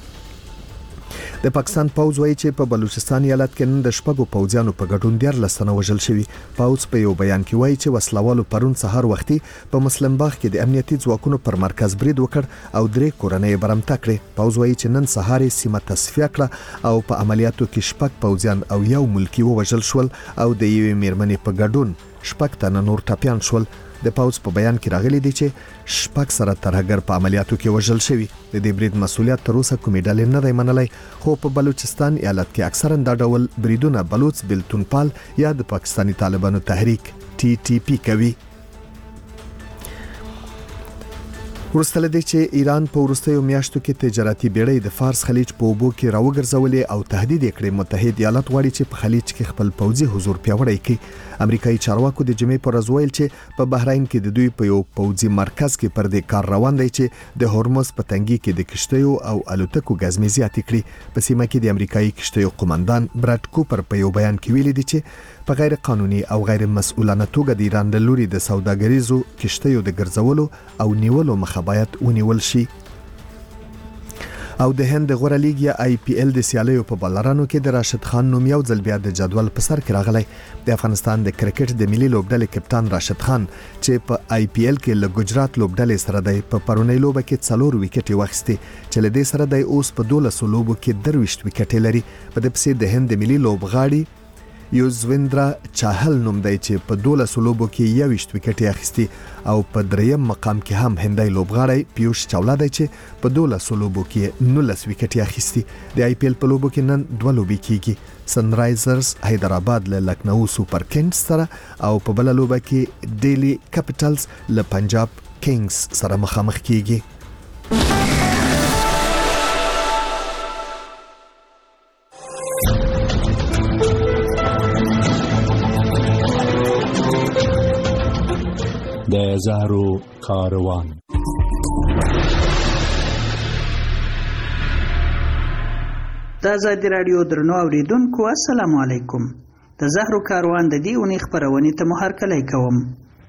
د پاکستان پوځ وایي چې په بلوچستان ایالت کې نن د شپږو پوځیانو په ګډون 14 تنه وژل شوي. پوځ په یو بیان کې وایي چې وسلوالو پرون سهار وختي په مسلم باغ کې د امنیتي ځواکونو پر مرکز برید وکړ او 3 کورنۍ برمته کړې. پوځ وایي چې نن سهار سیمه تصفیه کړه او په عملیاتو کې شپږ پوځیان او یو ملکی وژل شول او د یوې میرمنې په ګډون شپږ تنه نور ټپيان شول. د پوځ په بیان کې راغلي دي چې شپږ سره ترهګر په عملیاتو کې وژل شوي. د دې برید مسؤلیت تر اوسه کومې ډلې نه دی منلای خو په بلوچستان ایالت کې اکثرا دا ډول بریدونه بلوچ بلتونپال یا د پاکستانی طالبانو تحریک TTP کوي. ورسته لدی چې ایران په وروستیو میاشتو کې تجارتي بیړۍ د فارس خلیج په اوبو کې راوګرځولې او تهدید کړې. متحد ایالات غواړي چې په خلیج کې خپل پوځي حضور پیاوړی کړي. امریکایي چارواکو د جمعې پر ورځ ویل چې په بحرین کې د دوی په یو پوځي مرکز کې پر دې کار روان دی چې د هورمز په تنګي کې د کشتیو او الوتکو ګزمې زیاتې کړي. په سیمه کې د امریکایي کشتیو قومندان براد کوپر په یو بیان کې ویلي دی چې په غیر قانوني او غیر مسؤلانه توګه د ایران له لوري د سوداګریزو کشتیو د ګرځولو او نیولو مخه باید ونیول شي. او د هند غوړه لیګ یا IPL د سیالیو په بلرانو کې د راشد خان نوم یو ځل بیا د جدول په سر کې راغلی. د افغانستان د کرکټ د ملي لوبډلې کپتان راشد خان چې په IPL کې له ګجرات لوبډلې سره د په پرونی لوبه کې 4 وکټې واخیستي چې له دې سره د اوس په 12 لوبو کې 23 وکټې لري. په دې پسې د هند ملي لوبغاړي یوزویندرا چاهل نوم دی چې په 12 لوبو کې 21 وکټې اخیستي او په دریم مقام کې هم هندای لوبغاړی پیوش چاولا دی چې په 12 لوبو کې 19 وکټې اخیستي. د IPL په لوبو کې نن 2 لوبې کیږي. سنرایزرز حیدرآباد له لکنو سوپر کینګز سره او په بل لوبه کې ډیلی کیپټلز له پنجاب کینګز سره مخامخ کیږي. د زهرو کاروان. د آزادي رادیو درنو اوریدونکو السلام علیکم. د زهرو کاروان د دې اونۍ خبرونه ته مو هرکلی کوم.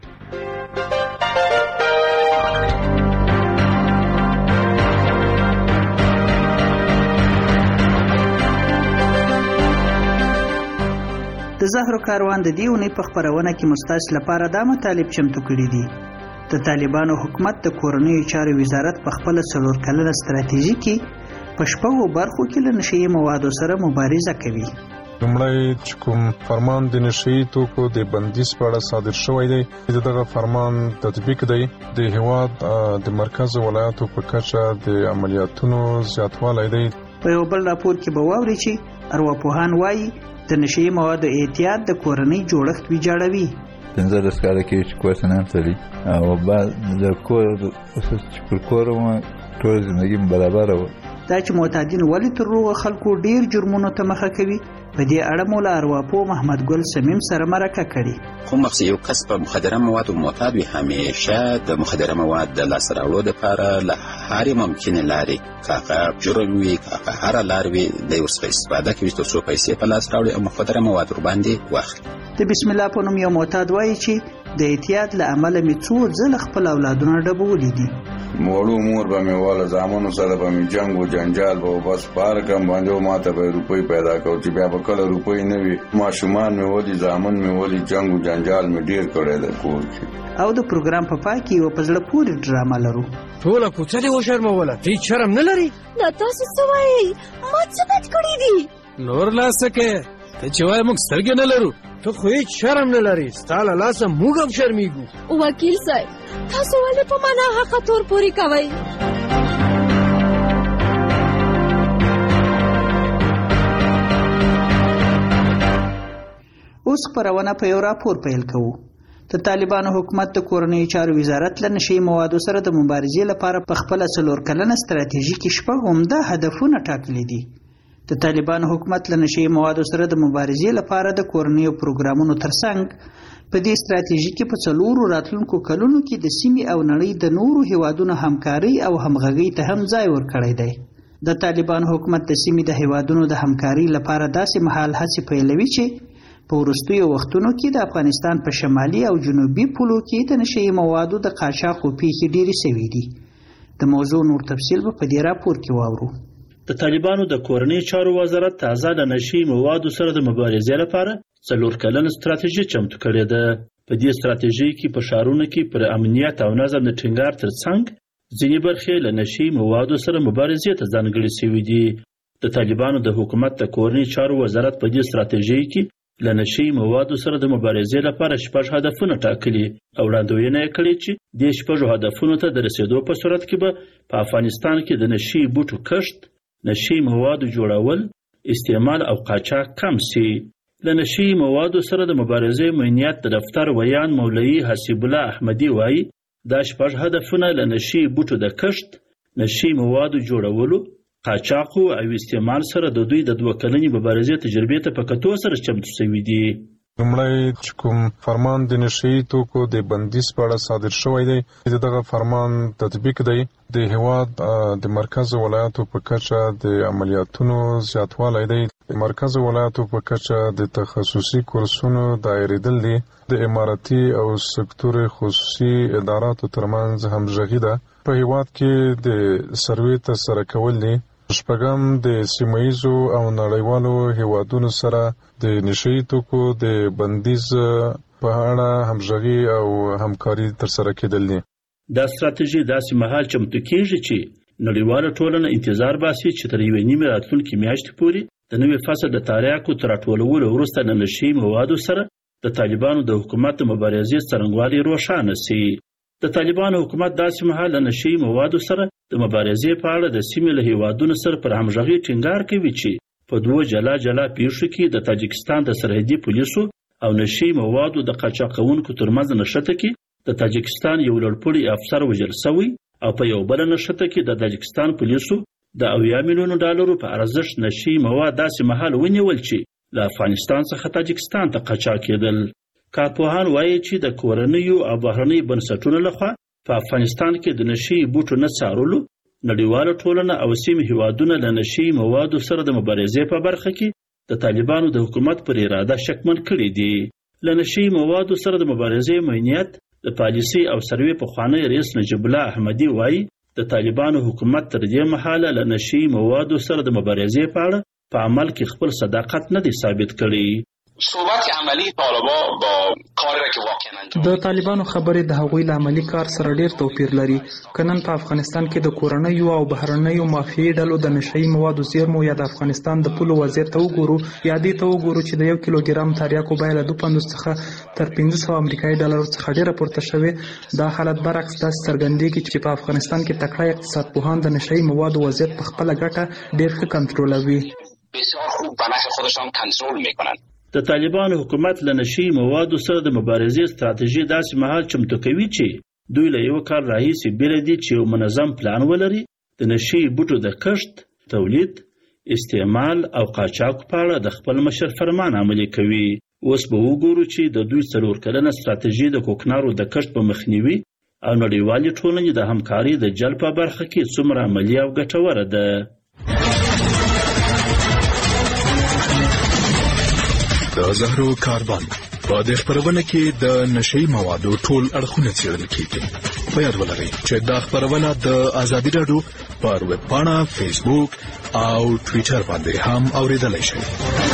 د زهرو کاروان د دې اونۍ په خبرونه کې مستاس لپاره دا مطالب چمتو کړي دي. د طالبانو حکومت د کورنیو چارو وزارت په خپل 4 کلنه ستراتیژي کې په شپږو برخو کې له نشئی موادو سره مبارزه کوي. لومړی چې کوم فرمان د نشئی توکو د بندیز په اړه صادر شوی دی دغه فرمان تطبیق دی. د هیواد د مرکز ولایتو په کچه د عملیاتونو زیاتوالی دی. په یو بل راپور کې به واوري چې ارواپوهان وایي د نشئی موادو احتیاط د کورنۍ جوړښت ویجاړوي. 15 کاله کې چې کور سنام سړي او بعد د کور چې پر کور مو ټول ژوندۍ برابر و. دا چې معتادین ولې تر روغ خلکو ډیر جرمونو ته مخه کوي په دې اړه مو له ارواپوه محمد ګل صمیم سره مرکه کړې. خو مخکې یو کس په مخدره موادو معتاد وي همیشه د مخدره مواد د لاسته راوړلو دپاره له هرې ممکنې لارې که هغه جرم وي که هغه هره لار وي دی ورڅخه استفاده کوي تر څو پیسې په لاس راوړي او مخدره مواد ورباندې واخلي. د بسم الله په نوم یو معتاد وایي چې د اعتیاد له امله مې څو ځله خپل اولادونه ډبولي دي. وړو مور به مې واله زامنو سره به مې جنګ و جنجال به بس پار کم باندې ما ته به روپۍ پیدا کوو چې بیا به کله روپۍ نه وي ماشومان مې ولي زامن مې ولي جنګ و جنجال مې ډېر کړی د کور کې. او د پروګرام په پای کې یو په زړه پورې ډرامه لرو. ټوله کوڅه دې وشرموله، ته هېڅ شرم نه لرې؟ دا تاسو څه وایئ؟ ما څه بد کړي دي؟ نور لا څه کوې؟ ته چې وایې موږ سترګې نه لرو، ته خو هېڅ شرم نه لرې. ستا له لاسه موږ هم شرمېږو. وکیل صاحب تاسو ولې په ما ناحقه تور پورې کوئ؟ اوس خپرونه په یو راپور پیل کوو. د طالبانو حکومت د کورنیو چارو وزارت له نشي موادو سره د مبارزې لپاره په خپله 4 کلنه ستراتیژیکي شپږ عمده هدفونه ټاکلي دي. د طالبانو حکومت له نشي موادو سره د مبارزې لپاره د کورنیو پروګرامونو ترڅنګ په دې ستراتیژي کې په 4 راتلونکو کلونو کې د سیمې او نړۍ د نورو هیوادونو همکاري او همغږي ته هم ځای ورکړی دی. د طالبانو حکومت د سیمې د هیوادونو د همکاري لپاره داسې مهال هڅې پیلوي چې په وروستیو وختونو کې د افغانستان په شمالي او جنوبي پولو کې د نشي موادو د قاچاقو پیښې ډېرې شوې دي. د موضوع نور تفصیل به په دې راپور کې واورو. د طالبانو د کورنۍ چارو وزارت تازه د نشي موادو سره د مبارزې لپاره 4 کلنه ستراتیژي چمتو کړې ده. په دې ستراتیژي کې په ښارونو کې پر امنیت او نظم د ټینګار ترڅنګ ځینې برخې له نشي موادو سره مبارزې ته ځانګړې شوي دي. د طالبانو د حکومت د کورنۍ چارو وزارت په دې ستراتیژي کې له نشي موادو سره د مبارزې لپاره 6 هدفونه ټاکلي او وړاندوینه یې کړې چې دې 6 هدفونو ته د رسیدو په صورت کې به په افغانستان کې د نشي بوټو کښت، نشي موادو جوړول، استعمال او قاچاق کم شي. له نشي موادو سره د مبارزې معنیت د دفتر ویان مولوي حسیب الله احمدي وایي دا 6 هدفونه له نشي بوټو د کښت، نشي موادو جوړولو، قاچاقو او استعمال سره د دوی د 2 کلنې مبارزې تجربې ته په کتو سره چمتو شوي دي. لومړی چې کوم فرمان د نشي توکو د بندیز په اړه صادر شوی دی، دغه فرمان تطبیق دی. د هیواد د مرکز ولایاتو په کچه د عملیاتونو زیاتوالی دی. د مرکز ولایاتو په کچه د تخصصي کورسونو دایریدل دي. د اماراتي او سکتور خصوصي اداراتو ترمنځ همغږي ده. په هیواد کې د سروې ترسره کول دي. شپږم د سیمه‌ییزو او نړیوالو هیوادونو سره د نشي توکو د بندیز په اړه همغږي او همکاري ترسره کېدل دي. دا ستراتیژي داسې مهال چمتو کېږي چې نړیواله ټولنه انتظار باسي چې تر 1 راتلونکې میاشتې پورې د نوي فصل د تاریاکو تر راټولولو وروسته له نشي موادو سره د طالبانو د حکومت د مبارزې څرنګوالی روښانه شي. د طالبانو حکومت داسې مهال له نشي موادو سره د مبارزې په اړه د سیمې له هیوادونو سره پر همغږۍ ټینګار کوي چې په 2 جلا جلا پیښو کې د تاجکستان د سرحدي پولیسو او نشي موادو د قاچاقونکو ترمنځ نښته کې د تاجکستان یو لوړپوړي افسر وژل شوی او په یو بل نښته کې د تاجکستان پولیسو د 80 میلیونو ډالرو په ارزښت نشي مواد داسې مهال ونیول چې له افغانستان څخه تاجکستان ته قاچاق کېدل. کارپوهان وایي چې د کورنیو او بهرنیو بنسټونو لخوا په افغانستان کې د نشي بوټو نه څارلو نړیواله ټولنه او سیمې هیوادونه له نشي موادو سره د مبارزې په برخه کې د طالبانو د حکومت پر اراده شکمن کړي دي. له نشي موادو سره د مبارزې معنیت د پالیسي او سروې پخوانی رئیس نجیب الله احمدي وایي د طالبانو حکومت تر دې مهاله له نشي موادو سره د مبارزې په اړه په عمل کې خپل صداقت نه دی ثابت کړی. صحبت عملی طالبان با کاری را که واقعا انجام د طالبانو خبرې د هغوی له عملی کار سره ډیر توپیر لري. کنن په افغانستان کې د کورنیو او بهرنیو مافیایي ډلو د نشئی موادو زیرمو یا د افغانستان د پولو وضعیت ته وګورو یا دې ته وګورو چې د 1 کیلوګرام تریاکو بیه له 250 څخه تر 500 امریکایي ډالرو څخه ډیره پورته شوې. دا حالت برعکس داسې څرګندېږي چې په افغانستان کې تکړه اقتصاد پوهان د نشئی موادو وضعیت په خپله ګټه ډیر ښه کنټرولوي. بسیار خوب به نفع خودشان کنترل میکنند. د طالبانو حکومت له نشي موادو سره د مبارزې ستراتیژي داسې مهال چمتو کوي چې دوی له 1 کال راهیسې بیل دي چې یو منظم پلان ولري د نشي بوټو د کښت، تولید، استعمال او قاچاق په اړه د خپل مشر فرمان عملي کوي. اوس به وګورو چې د دوی 4 کلنه ستراتیژي د کوکنارو د کښت په مخنیوي او نړیوالې ټولنې د همکارۍ د جلب په برخه کې څومره عملي او ګټوره ده. د زهرو کاروان په دې خپرونه کې د نشئی موادو ټول اړخونه څېړل کیږي. په یاد ولرئ چې دا خپرونه د ازادي راډیو پر ویب پاڼه، فیسبوک او ټویټر باندې هم اوریدلای شئ.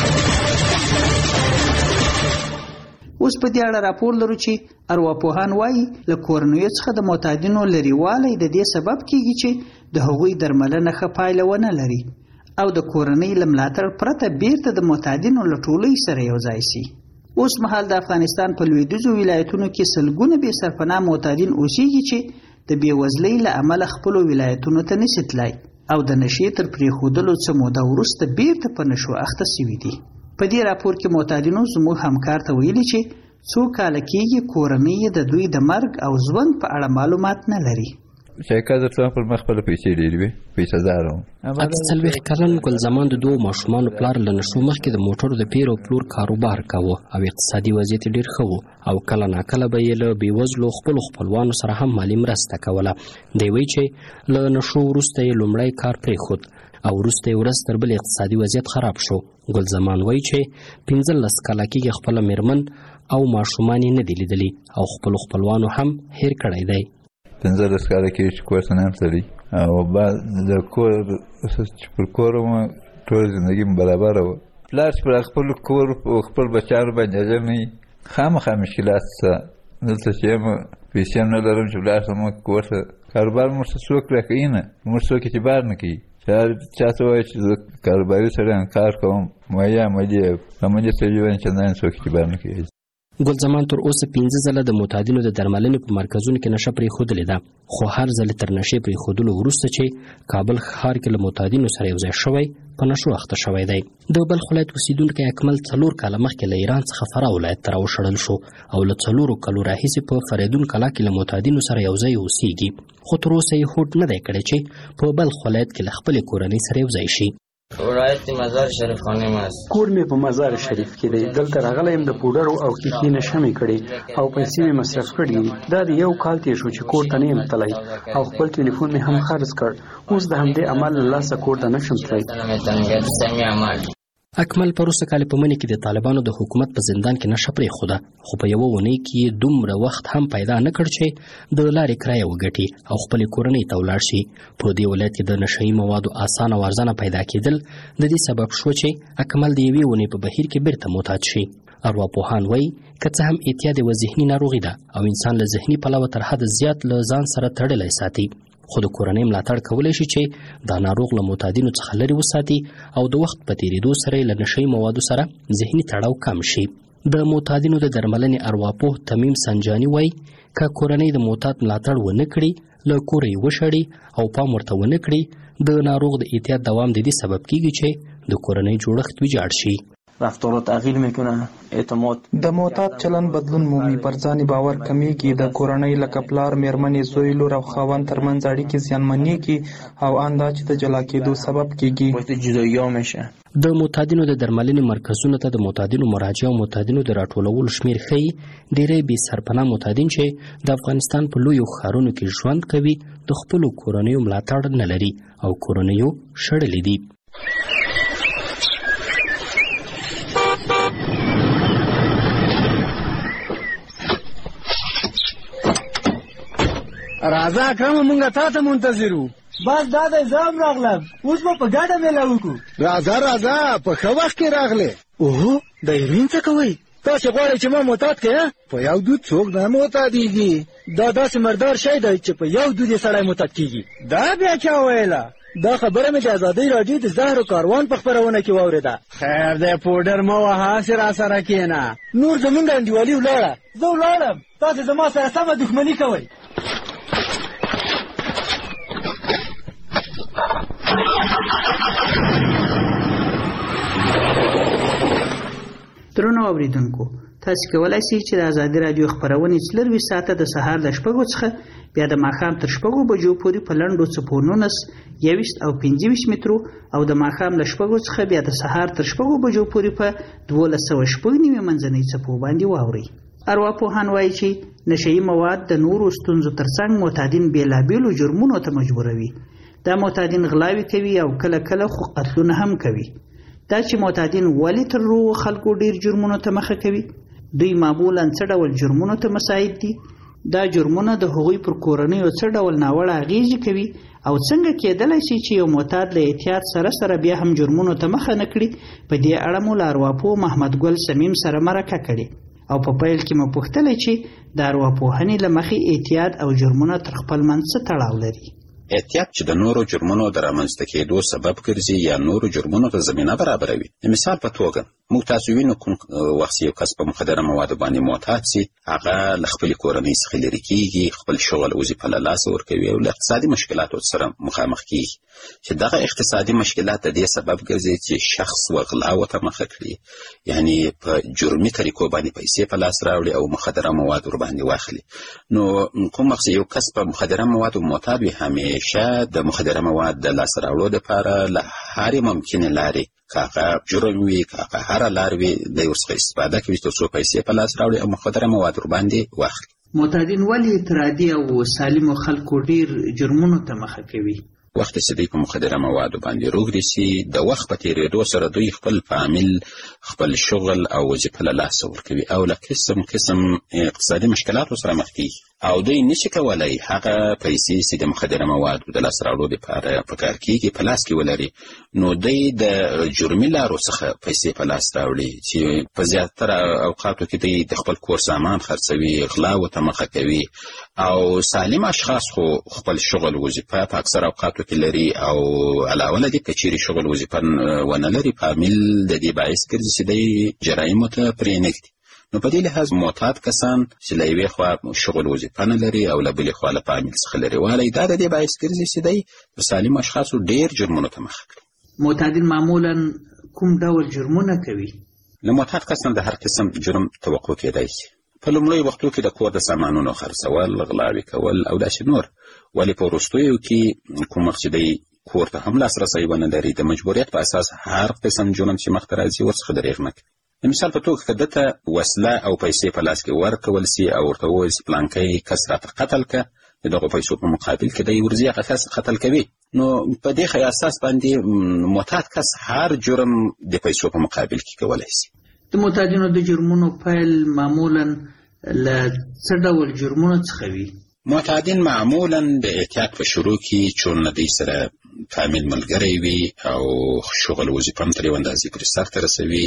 اوس په دې اړه راپور لرو چې ارواپوهان وایي له کورنیو څخه د معتادینو لرېوالی د دې سبب کیږي چې د هغوی درملنه ښه پایله ونه لري او د کورنۍ له ملاتړ پرته بیرته د معتادینو له ټولۍ سره یو ځای شي. اوس مهال د افغانستان په لویدیځو ولایتونو کې سلګونه بې سرپناه معتادین اوسېږي چې د بېوزلۍ له امله خپلو ولایتونو ته نشي تلای او د نشې تر پرېښودلو څه موده وروسته بیرته په نشو اخته سوي دي. په دې راپور کې معتادینو زموږ همکار ته ویلي چې څو کاله کېږي کورنۍ د دوی د مرګ او ژوند په اړه معلومات نه لري. شایکه درته پر مخ خپله پیسې ډېرې وې، پیسه دار وم. 40 کلن ګل زمان د 2 ماشومانو پلار له نشو مخکې د موټرو د پیر او پلور کاروبار کاوه او اقتصادي وضعیت یې ډېر ښه و او کله ناکله به یې له بېوزلو خپلو خپلوانو سره هم مالي مرسته کوله. دی وایي چې له نشو وروسته یې لومړی کار پرېښود او وروسته یې ورځ تر بلې اقتصادي وضعیت خراب شو. ګل زمان وایي چې 15 کاله کېږي خپله مېرمن او ماشومان یې نه دي لیدلي او خپلو خپلوانو هم هېر کړی دی. 15 کاله کې چې کور ته نه یم تللی او بعد د کور چې پر کور وم ټوله زندګي مې برابره وه. پلار چې پر خپل کور او خپل بچیانو باندې اجر نه وي، خامخا مشکلات شته. دلته چې یم پیسې هم نه لرم چې ولاړ شم کور ته، کاروبار موږ ته څوک راکوي نه، موږ څوک اعتبار نه کوي. چا ته وایي چې زه کاروباري سړی یم، کار کوم، مایه عملي تجربه چندانې څوک اعتبار نه کوي. ګل زمان تر اوسه 15 ځله د معتادینو د درملنې په مرکزونو کې نشه پرېښودلې ده، خو هر ځل تر نشې پرېښودلو وروسته چې کابل ښار کې له معتادینو سره یو ځای شوی په نشو اخته شوی دی. د بلخ ولایت اوسیدونکی اکمل 4 کاله مخکې له ایران څخه فراه ولایت ته راوشړل شو او له 4 کالو راهیسې په فریدون کلا کې له معتادینو سره یو ځای اوسیږي، خو تر اوسه یې هوډ نه دی کړی چې په بلخ ولایت کې له خپلې کورنۍ سره یو ځای شي. ولایت مزار شریف خانه ماست. کور مې په مزار شریف کې دی. دلته راغلی یم د پوډرو او کیکي نشه مې کړې او پیسې مې مصرف کړي. دا د 1 کال تېر شو چې کور ته نه یم تللی او خپل ټلیفون مې هم خرڅ کړ. اوس د همدې عمل له لاسه کور ته نشم تللی. اکمل په وروسته کال په مني کې د طالبانو د حکومت په زندان کې نشه پرېښوده، خو په 1 اونۍ کې دومره وخت هم پیدا نه کړ چې د لارې کرایه وګټي او خپلې کورنۍ ته ولاړ شي. په دې ولایت کې د نشهیي موادو اسانه او ارزانه پیدا کېدل د دې سبب شو چې اکمل د 1 اونۍ په بهیر کې بیرته معتاد شي. ارواپوهان وایي که څه هم اعتیاد یوه ذهني ناروغي ده او انسان له ذهني پلوه تر حد زیات له ځان سره تړلی ساتي، خو د کورنۍ ملاتړ کولی شي چې دا ناروغ له معتادینو څخه لرې وساتي او د وخت په تېرېدو سره یې له نشهیي موادو سره ذهني تړاو کم شي. د معتادینو د درملنې ارواپوه تمیم سنجاني وایي که کورنۍ د معتاد ملاتړ ونه کړي، له کوره یې وشړي او پام ورته ونه کړي، د ناروغ د اعتیاد دوام د دې سبب کیږي چې د کورنۍ جوړښت ویجاړ شي. رفتار تغییر میکنه، اعتماد د معتاد چلن بدلون مومي، پر ځان باور کمیږي، د کورنۍ لکه پلار، مېرمنې، زوی، لور او خاوند ترمنځ اړیکې زیانمنېږي او ان دا چې د جلا کېدو سبب کېږي. جدایي میشه. د معتادینو د درملنې مرکزونو ته د معتادینو مراجعه او معتادینو د راټولولو شمیر ښیي ډېری بې سرپناه معتادین چې د افغانستان په لویو ښارونو کې ژوند کوي د خپلو کورنیو ملاتړ نه لري او کورنیو شړلې دي. راځه اکرمه مونږ تا ته منتظر وو. بس دا دی زه هم راغلم، اوس به په ګډه میله وکړو. راځه په ښه وخت کې راغلې. اوهو د ایرین څه کوئ؟ تاسې غواړئ چې ما معتاد کړې؟ په یو دود څوک نه معتادېږي. دا داسې مردار شی دی چې په یو دود یې سړی معتاد کېږي. دا بیا چا ویله؟ دا خبره مې د ازادۍ راډیو د زهرو کاروان په خپرونه کې واورېده. خیر دی پوډر مه وهه، هسې راسره کښېنه. نور زمونږ انډیوالي ولاړه. زه ولاړم، تاسې زما سره سمه دښمني کوئ. درنو اوریدونکو، تاسو کولای شئ چې د ازادي راډیو خپرونې 24 ساعته د سهار د 6 څخه بیا د ماښام تر 6 بجو پورې په لنډو څپو 19 21 او 25 مترو او د ماښام له 6 څخه بیا د سهار تر 6 بجو پورې په 1290 منځنۍ څپو باندې واورئ. ارواپوهان وایي چې نشهیي مواد د نورو ستونزو ترڅنګ معتادین بېلابېلو جرمونو ته مجبوروي. دا معتادین غلاوې کوي او کله کله خو قتلونه هم کوي. دا چې معتادین ولې تر روغو خلکو ډیر جرمونو ته مخه کوي؟ دوی معمولا څه ډول جرمونو ته مساعد دي؟ دا جرمونه د هغوی پر کورنیو څه ډول ناوړه اغیزې کوي او څنګه کېدلی شي چې یو معتاد له احتیاط سره بیا هم جرمونو ته مخه نه کړي؟ په دې اړه مو له ارواپوه محمد ګل سمیم سره مرکه کړې او په پیل کې مو پوښتلی چې د ارواپوهنې له مخې احتیاط او جرمونه تر خپل منځ څه تړاو لري؟ احتیاط چې د نورو جرمونو د رامنځته کېدو سبب ګرځي یا نورو جرمونو ته زمینه برابروي. د مثال په توګه موږ تاسو وینو کوم وخت یو کس په مخدره موادو باندې معتاد سي، هغه له خپلې کورنۍ څخه لرې کېږي، خپل شغل وظیفه له لاسه ورکوي او له اقتصادي مشکلاتو سره مخامخ کېږي چې دغه اقتصادي مشکلات د دې سبب ګرځي چې شخص وغلاو ته مخه کړي، یعنی په جرمي طریقو باندې پیسې په لاس راوړي او مخدره مواد ور باندې واخلي. نو کوم وخت یو کس په مخدره موادو معتاد وي، همیشه د مخدره مواد د لاسته راوړلو لپاره له هرې ممکنې لارې، که هغه جرم وي، که هغه هره لار وي، دی ورڅخه استفاده کوي تر څو پیسې په لاس راوړي او مخدره مواد ور باندې واخلي. معتادین ولې تر عادي او سالمو خلکو ډیر جرمونو ته مخه کوي؟ وخت چې دوی په مخدره موادو باندې روږدي سي، د وخت په تېرېدو سره دوی خپل فامیل، خپل شغل او وظیفه له لاسه ورکوي او له قسم اقتصادي مشکلاتو سره مخ کېږي او دوی نشي کولی هغه پیسې چې د مخدره موادو د لاسته راوړلو لپاره په کار کېږي په لاس کې ولري. نو دوی د جرمي لارو څخه پیسې په لاس راوړي چې په زیاتره اوقاتو کې دوی د خپل کور سامان خرڅوي، غلاو ته مخه کوي او سالم اشخاص خو خپل شغل وظیفه په اکثر اوقاتو کې لري او علاوه له دې که چیرې شغل وظیفه ونه لري، فامیل د دې باعث ګرځي چې دوی جرایمو ته پرېنږدي. نو په دې لحاظ معتاد کسان چې له یوې خوا شغل وظیفه نه لري او له بلې خوا له فامیل څخه لرې والی، دا د دې باعث ګرځي چې دوی د سالمو اشخاصو ډېر جرمونو ته مخه کړي. معتادین معمولا کوم ډول جرمونه کوي؟ له معتاد کس نه د هر قسم جرم توقع کېدای شي. په لومړیو وختو کې د کور د سامانونو خرڅول، غلاوې کول او داسې نور، ولې په وروستیو کې کوم وخت چې دی کور ته هم لاسرسی ونه لري، د مجبوریت په اساس هر قسم جرم چې مخته راځي ورڅخه دریغ نه کوي. د مثال په توګه که ده ته وسله او پیسې په لاس کې ورکول سي او ورته وویل سي پلانکی کس راته قتل که، د دغو پیسو په مقابل کې دی ورځي هغه کس قتل کوي. نو په دې اساس باندې معتاد کس هر جرم د پیسو په مقابل کې کولی سي. د معتادینو د جرمونو پیل معمولا له څه ډول جرمونو څخه وي؟ معتادین معمولا د احتیاط په شروع کې چون له دوی سره فامیل ملګری وي او شغل وظیفه هم تر یو اندازې پورې سرته رسوي،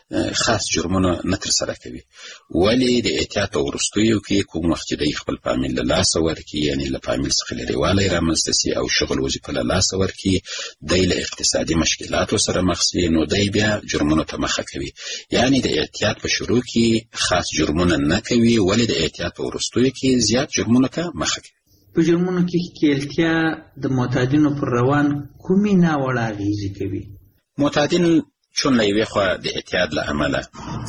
خاص جرمونه نه ترسره کوي. ولې د احتیاط په وروستیو کې کوم وخت چې دوی خپل فامیل له لاسه ورکړي، یعنې له فامیل څخه لرېوالی رامنځته سي او شغل وظیفه له لاسه ورکړي، دی له اقتصادي مشکلاتو سره مخ سي، نو دی بیا جرمونو ته مخه کوي. یعنې د احتیاط په شروع کې خاص جرمونه نه کوي، ولې د احتیاط په وروستیو کې زیات جرمونو ته مخه کوي. په جرمونو کې ښکېلتیا د معتادینو پر روان کومې ناوړه اغېزې کوي؟ معتادین چون له یوې خوا د احتیاط له امله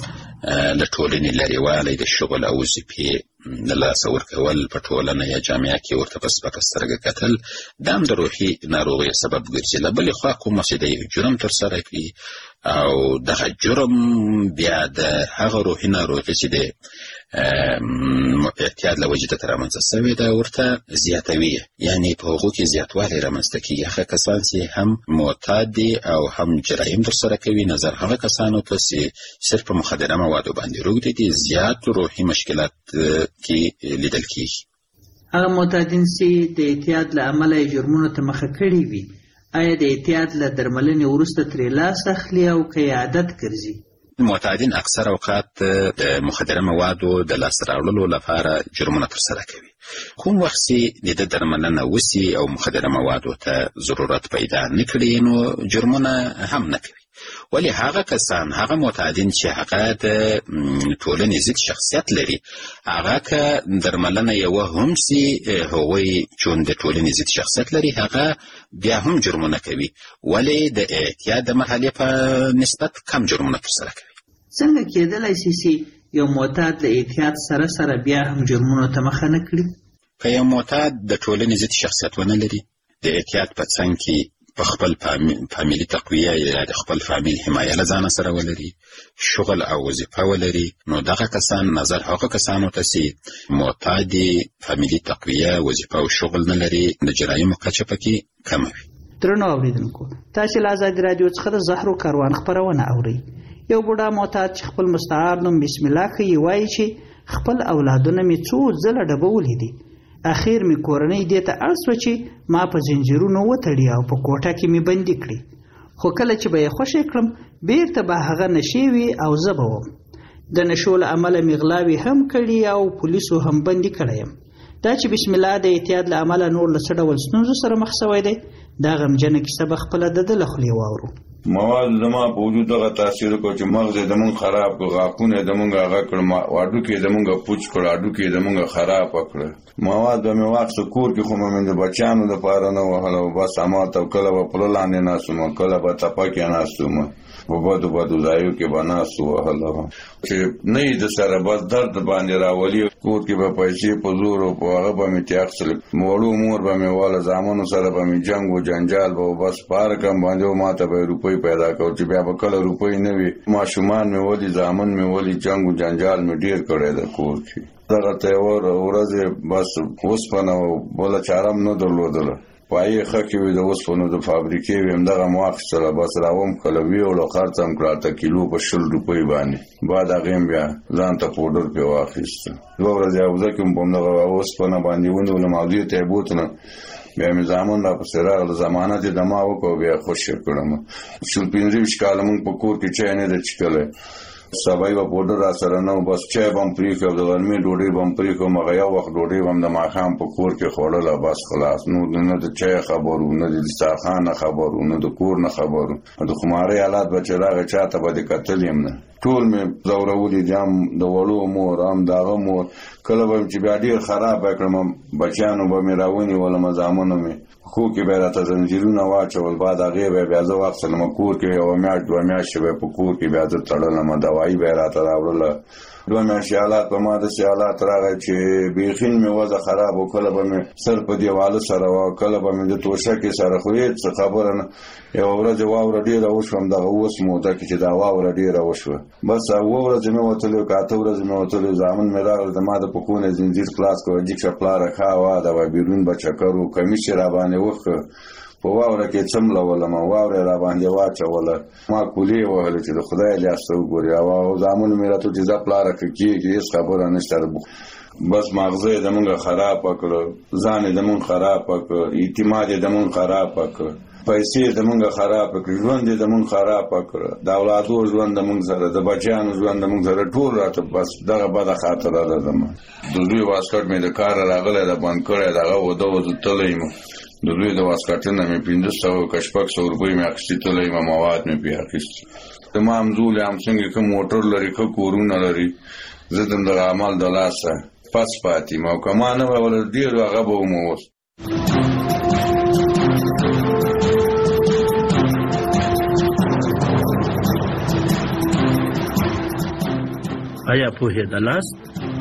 له ټولنې لرېوالی، د شغل او وظیفې د لاسه ورکول، په ټولنه یا جامعه کې ورته په سپکه سترګه کتل، دا هم د روحي ناروغیو سبب ګرځي. له بلې خوا کوم وخت چې د یو جرم ترسره کړي او دغه جرم بیا د هغه روحي ناروغي چې د احتیاط له وجې ته رامنځته سوې ده ورته زیاتوي، یعنې په هغو کې زیاتوالی رامنځته کېږي. هغه کسان چې هم معتاد دي او هم جرایم ترسره کوي، نظر هغه کسانو ته چې صرف په مخدره موادو باندې روږدي دي، زیات روحي مشکلات کې لیدل کېږي. هغه معتادین چې د احتیاط له امله یې جرمونو ته مخه کړې وي، آیا د احتیاط له درملنې وروسته ترې لاس اخلي او که یې عادت ګرځي؟ معتادین اکثر اوقات د مخدره موادو د لاسته راوړلو لپاره جرمونه ترسره کوي. کوم وخت چې د ده درملنه وسي او مخدره موادو ته ضرورت پیدا نه کړي، نو جرمونه هم نه کوي. ولی هغه کسان، هغه معتادین چې هغه د ټولنې ضد شخصیت لري، هغه که درملنه یوه هم سي، هغوی چون د ټولنې ضد شخصیت لري، هغه بیا هم جرمونه کوي، ولی د احتیاط د مرحلې په نسبت کم جرمونه ترسره کوي. څنګه کېدلی شي چې یو معتاد له احتیاط سره سره بیا هم جرمونو ته مخه نه کړي؟ که یو معتاد د ټولنې ضد شخصیت ونه لري، د احتیاط په څنګ کې په خپل فامیلي تقویه یا د خپل فامیل حمایه له ځانه سره ولري، شغل او وظیفه ولري، نو دغه کسان نظر هغه کسانو ته چې معتاد فامیلي تقویه، وظیفه او شغل نه لري، د جرایمو کچه پکې کمه وي. درنو اوریدونکو، تاسې له ازادي راډیو څخه د زهرو کاروان خپرونه اورئ. یو بوډا معتاد چې خپل مستعار نوم بسم الله ښیي وایي چې خپل اولادونه مې څو ځله ډبولي دي، اخیر مې کورنۍ دې ته اړ سوه چې ما په زنجیرونو وتړي او په کوټه کې مې بندي کړي، خو کله چې به یې خوشې کړم بیرته به هغه نشې وي او زه به وم. د نشو له امله مې غلاوې هم کړي او پولیسو هم بندي کړی یم. دا چې بسم الله د اعتیاد له امله نور له څه ډول ستونزو سره مخ سوی دی، دا غمجنه کیسه به خپله د ده له خولې واورو. مواد زما په وجود دغه تاثیر وکړ چې مغز یې زمونږ خراب کړ، غاښونه یې زمونږ هغه کړ، هډوکي یې زمونږ پوچ کړ، هډوکي یې زمونږ خراب کړ. مواد به مې واخیسته کور کې، خو مې د بچیانو دپاره نه وهل او بس همالته کله به پله لاندې ناست وم، کله به تپه کې ناست وم، په بدو بدو ځایو کې به ناست وهل چې نه یې د سره بس درد باندې راولي. کور کې به پیسې په زور او په هغه به مې تیاخیستلې، وړو مور به مې واله، زامنو سره به مې جنګ و جنجال به بس پاره کم باندې و، ما ته به روپۍ پیدا کوو چې بیا به کله روپۍ نه وي. ماشومان مې ولي، زامن مې ولي، جنګ و جنجال مې ډېر کړی ده کور کې. دغه ته یوه ورځ بس اوسپنه او بله چاره م نه درلودله، پایې ښه کې وي، د اوسپنو د فابریکې وي، همدغه مو واخیستله، بس راوم کله ویوړه خرڅ هم کړه، اته کیلو په 20 روپۍ باندې. بعد هغې م بیا ځان ته پوډر پرې واخیسته. 2 ورځې حوزه کې م په همدغه اوسپنه باندې ونیولم او دې ته یې بوتلم. بیا مې زامن را پسې راغله، ضمانت یې د ما وکړ، بیا خوشې کړم. 25 کاله مونږ په کور کې چای نه ده څښلی، سبای به پوډر را سره نه و، بس چای به م پرېښی او د غرمې ډوډۍ به م پرېښم، هغه یو وخت ډوډۍ به م د ماښام په کور کې خوړله، بس خلاص. نو نه د چای خبر و، نه د دسترخوان نه خبر و، نه د کور نه خبر و. د خمارۍ حالات به چې راغی چا ته به دې کتل یم نه. ټول مې ځورولي دي، هم د وړو مور هم د هغه مور. کله به چې بیا ډېر خراب کړم، بچیانو به مې راونیولم، زامنو مې خو کې به راته زنجیرونه واچول. بعد هغې به بیا زه واخیستلم کور کې، یوه میاشت 2 میاشتې به په کور کې بیا زه تړلم، دوایي به یې راته راوړله. 2 میاشتې حالات په ما داسې حالات راغی چې بیخي مې وضع خراب و. کله به مې سر په دیواله سره و، کله به مې د توشکې سره، خو هېڅ څه خبره نه. یوه ورځ واوره ډېره وشوه، دغه اوس موده کې چې دا واوره ډېره وشوه، بس 7 ورځې مې وتلې، که 8 ورځې مې وتلې. زامن مې راغله، د ما د پښو نه زنځیر خلاص کړه، جیکشه پلاره ښه وا ده، بیرون به چکر و، کمیس یې راباندې وښه، په واوره کې څملولم، واوره یې راباندې واچوله، ما کولې وهلې چې د خدای لاس ته وګورې. او زامنو مې راته چې ځه پلاره که کېږي، هېڅ خبره نشته. بس ماغزه یې زمونږ خراب کړه، ځان یې زمونږ خراب کړه، اعتماد یې زمونږ خراب کړه، پیسې یې زمونږ خراب کړه، ژوند یې زمونږ خراب کړه، د اولادو ژوند زمونږ سره، د بچیانو ژوند زمونږ سره، ټول راته بس دغه بده خاطره ده زما. د دوی واسکټ مې د کاره راغلی ده، بند کړی د هغه وده وده تللی یم. د دوی د واسکټ نه مې 500 که 600 روپۍ مې اخیستې تللی یم، مواد مې پرې اخیستي. زما همزولي همسنګې ښه موټر لري، ښه کورونه لري، زه د دغه عمل د لاسه پس پاتې یم، او که ما نه وی وله ډېر هغه به وم اوس. آیا پوهېدلاست؟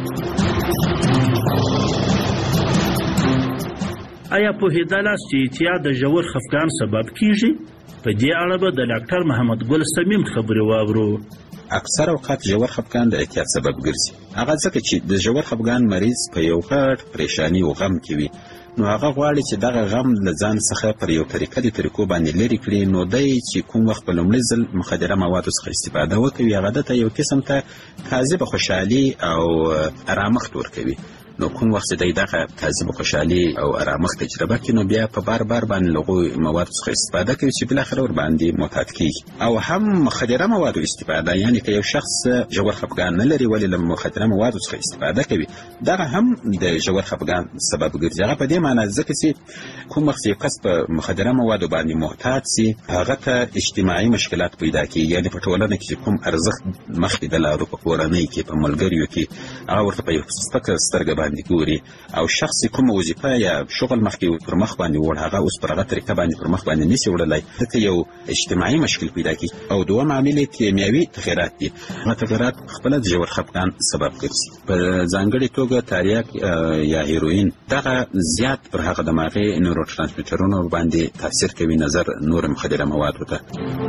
آیا پوهېدلاست چې اعتیاد د ژور خفګان سبب کیږي؟ په دې اړه به د ډاکټر محمد ګل صمیم خبرې واورو. اکثر اوقات ژور خفګان د اعتیاد سبب ګرځي، هغه ځکه چې د ژور خفګان مریض په یو غټ پریشاني او غم کې وي، نو هغه غواړي چې دغه غم له ځان څخه پر یو طریقو باندې لرې کړي. نو دی چې کوم وخت په لومړي ځل مخدره موادو څخه استفاده وکوي، هغه دته یو قسم ته کاذبه خوشحالي او ارامښت ورکوي. نو کوم وخت دی دغه کاذبه خوشحالي او ارامښت تجربه کړي، نو بیا په بار باندې له هغو موادو څخه استفاده کوي چې بالاخره ورباندې معتاد کېږي. او هم مخدره موادو استفاده، یعنې که یو شخص ژور خفګان نه لري ولې له مخدره موادو څخه استفاده کوي، دغه هم د ژور خفګان سبب ګرځي. هغه په دې معنی ځکه چې کوم وخت یو کس په مخدره موادو باندې معتاد سي، هغه ته اجتماعي مشکلات پیدا کېږي، یعنې په ټولنه کې چې کوم ارزښت مخکې د لارو په کورنۍ کې، په ملګریو کې، هغه ورته په یو سپکه سترګه باندې ګوري او شخص کومه وظیفه یا شغل مخکې پر مخ باندې وړ هغه اوس پر هغه طریقه باندې پر مخ باندې نشي وړلی، ځکه یو اجتماعي مشکل پیدا کیږي. او دوم عامل کیمیاوي تغیرات دي. هغه تغیرات خپله د ژور خفګان سبب ګرځي. په ځانګړې توګه تریاک یا هیروین دغه زیات پر هغه دماغي نورو ترانسمیټرونو باندې تاثیر کوي نظر نور مخدره موادو ته.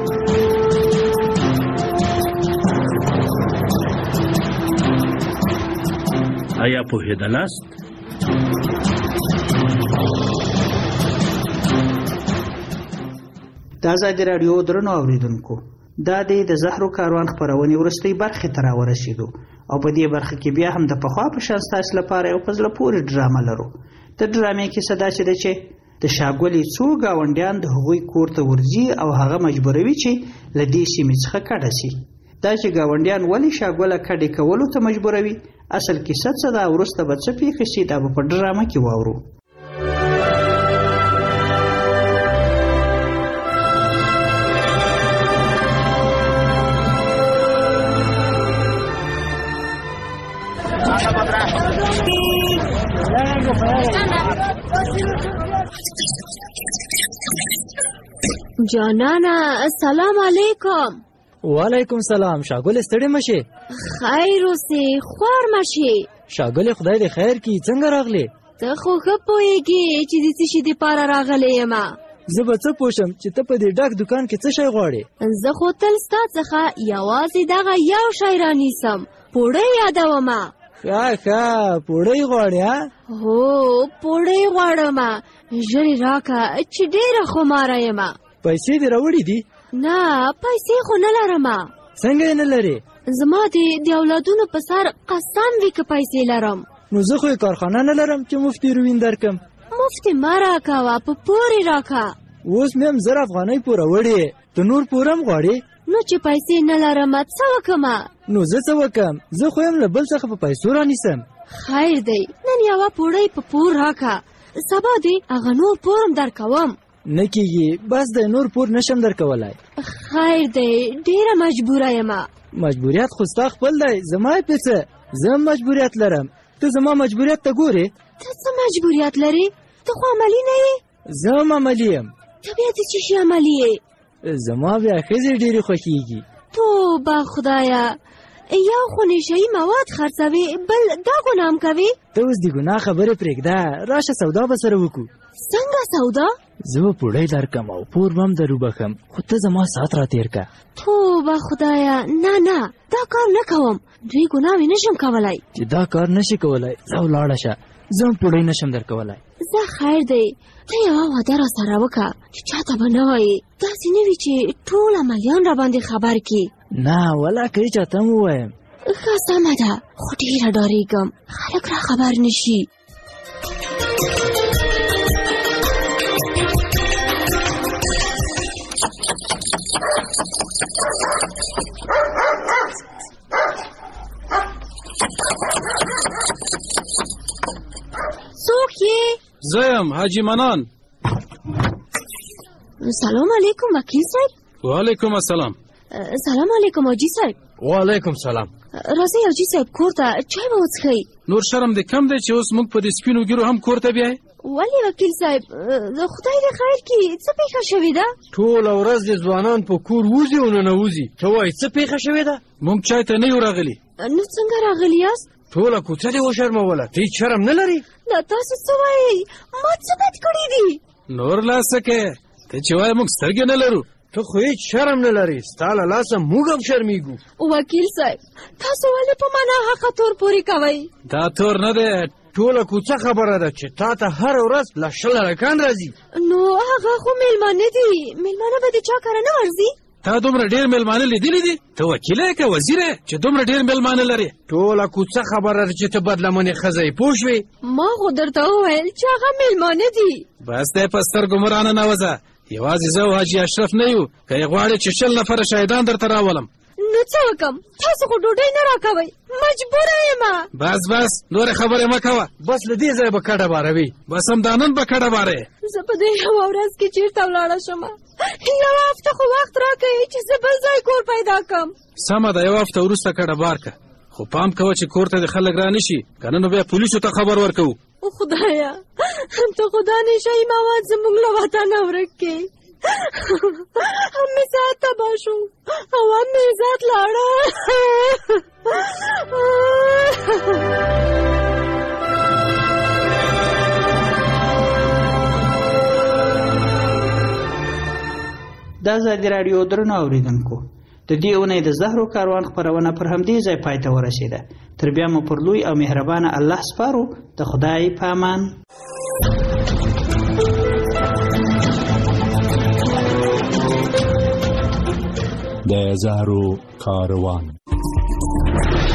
آیا پوهېدلاست؟ د ازادي راډیو درنو اوریدونکو، دا د زهرو کاروان خپرونې وروستۍ برخې ته راورسېدو او په دې برخه کې بیا هم د پخوا په شان ستاسو لپاره یو په زړه پورې ډرامه لرو. د ډرامې کیسه داسې ده چې د شاګولې څو ګاونډیان د هغوی کور ته ورځي او هغه مجبوروي چې له دې سیمې څخه کډه سي. دا چې ګاونډیان ولې شاګوله کډې کولو ته مجبوروي، اصل کیسه څه ده، وروسته به څه پیښه شي، دا به په ډرامه کې واورو. جانانا السلام علیکم. وعلیکم سلام. شاګل ستړي مشي؟ خیر اوسې، خوار مشي. شاګل خدای دې خیر کی، څنګه راغلی؟ ته خو ښه پوهېږې چې د څه شي دپاره راغلی یم. زه به څه پوه شم چې ته په دې ډک دوکان کې څه شی غواړې؟ زه خو تل ستا څخه یوازې دغه یو شی رانیسم، پوړۍ یادومه. ښه پوړۍ غواړې؟ هو پوړۍ غواړم، ژرې راکه چې ډېره خماره یم. پیسې دې راوړې دي؟ نه پیسې خو نه لرم. څنګه یې نه لرې؟ زما د اولادونو په سر قسم وي که پیسې لرم. نو زه خو یې کارخانه نه لرم چې مفت هیروین درکم. مفت مه راکوه، په پور یې راکه. اوس مې هم 1000 افغانۍ پور راوړې، ته نور پور هم غواړې؟ نو چې پیسې نه لرم څه وکړم؟ نو زه څه وکړم؟ زه خو یم له بل څخه په پیسو رانیسم. خیر دی، نن یوه پوړۍ په پور راکه، سبا دې هغه نور پور هم درکوم. نه کېږي، بس د نور پور نشم درکولی. خیر دی، ډېره مجبوره یم. مجبوریت خو ستا خپل دی، زما یې پڅه، زه هم مجبوریت لرم. ته زما مجبوریت ته ګورې؟ ته څه مجبوریت لرې؟ ته خو عملي نه یې. زه هم عملي یم. ته بیا د څه شي عملي یې؟ زما بیا ښځې ډېرې خوښېږي. توبه خدایه، یو خو نشهیي مواد خرڅوې، بل دا ګناه هم کوې. ته اوس د ګناه خبرې پرېږده، راشه سودا به سره وکړو. څنګه سودا؟ زه به پوړۍ درکم او پور به هم در وبخم، خو ته زما ساعت را تېر که. توبه خدایه، نه دا کار نه کوم، دوی ګناوې نشم کولی. چې دا کار نشي کولی ځه ولاړه شه، زه هم پوړۍ نشم در کولی. زه خیر دی، ته یوه وعده را سره وکړه چې چاته به نه وایې، داسې نه وي چې ټول عملیان را باندې خبر کړي. نه ولا که یې چاته هم ووایم. ښه سمه ده، خو ډېره ډارېږم خلک را خبر نشي. څوک یې؟ زه یم حاجي منان. سلام علیکم وکیل صاحب. وعلیکم السلام. سلام علیکم حاجي صاحب. وعلیکم سلام. راځئ حاجي صاحب کور ته چای به وڅښئ. نور شرم دې کم دی چې اوس موږ په دې سپینو ګیرو هم کور ته بیایې؟ ولې وکیل صاحب، خدای دې خیر کړي، څه پیښه شوې ده؟ ټوله ورځ دې ځوانان په کور وځي او ننوځي، ته وایې څه پیښه شوې ده؟ موږ چای ته نه یو راغلي. نو څنګه راغلي یاست؟ ټوله کوڅه دې وشرموله، ته هېڅ شرم نه لرې؟ دا تاسو څه وایئ؟ ما څه بد کړي دي؟ نور لا څه کوې؟ ته چې وایې موږ سترګې نه لرو، ته خو هېڅ شرم نه لرې، ستا له لاسه موږ هم شرمېږو. وکیل صاحب تاسو ولې په ما ناحقه تور پورې کوئ؟ دا تور نه دی، ټوله کوڅه خبره ده چې تا ته هره ورځ له 20 هلکان راځي. نو هغه خو میلمانه دي، میلمانه به د چا کره نه ورځي؟ تا دومره ډېر میلمانه لیدلي دي؟ ته وکیل یې که وزیر یې چې دومره ډېر میلمانه لرې؟ ټوله کوڅه خبره ده چې ته بدلمنې ښځه یې، پوه شوې؟ ما خو درته وویل چې هغه میلمانه دي. بس دی په سترګو مه راننوځه، یوازې زه او حاجي اشرف نه یو، که یې غواړې چې 100 نفره شهیدان درته راولم. نو څه وکړم؟ تاسو خو ډوډۍ نه راکوئ، مجبوره یم. بس نورې خبرې مه کوه، بس له دې ځایه به کډه باروي، بس همدا نن به کډه بارې. زه په دې یوه ورځ کې چېرته ولاړه شم؟ یوه هفته خو وخت راکوئ چې زه بل ځای کور پیدا کړم. سمه ده، یوه هفته وروسته کډه بار که، خو خو پام کوه چې کور ته د خلک را نشي کنه نو بیا پولیسو ته خبر ورکوو او خدایا ته خدا نشي مواد زموږ له وطنه ورک کې هم مې ذات تباه شو او هم مې ذات لاړه د ازادي راډیو درنو اوریدونکو د دې اونۍ د زهرو کاروان خپرونه پر همدې ځای پای ته ورسېده تر بیا مو پر لوی او مهربانه الله سپارو د خدای په امان د زهرو کاروان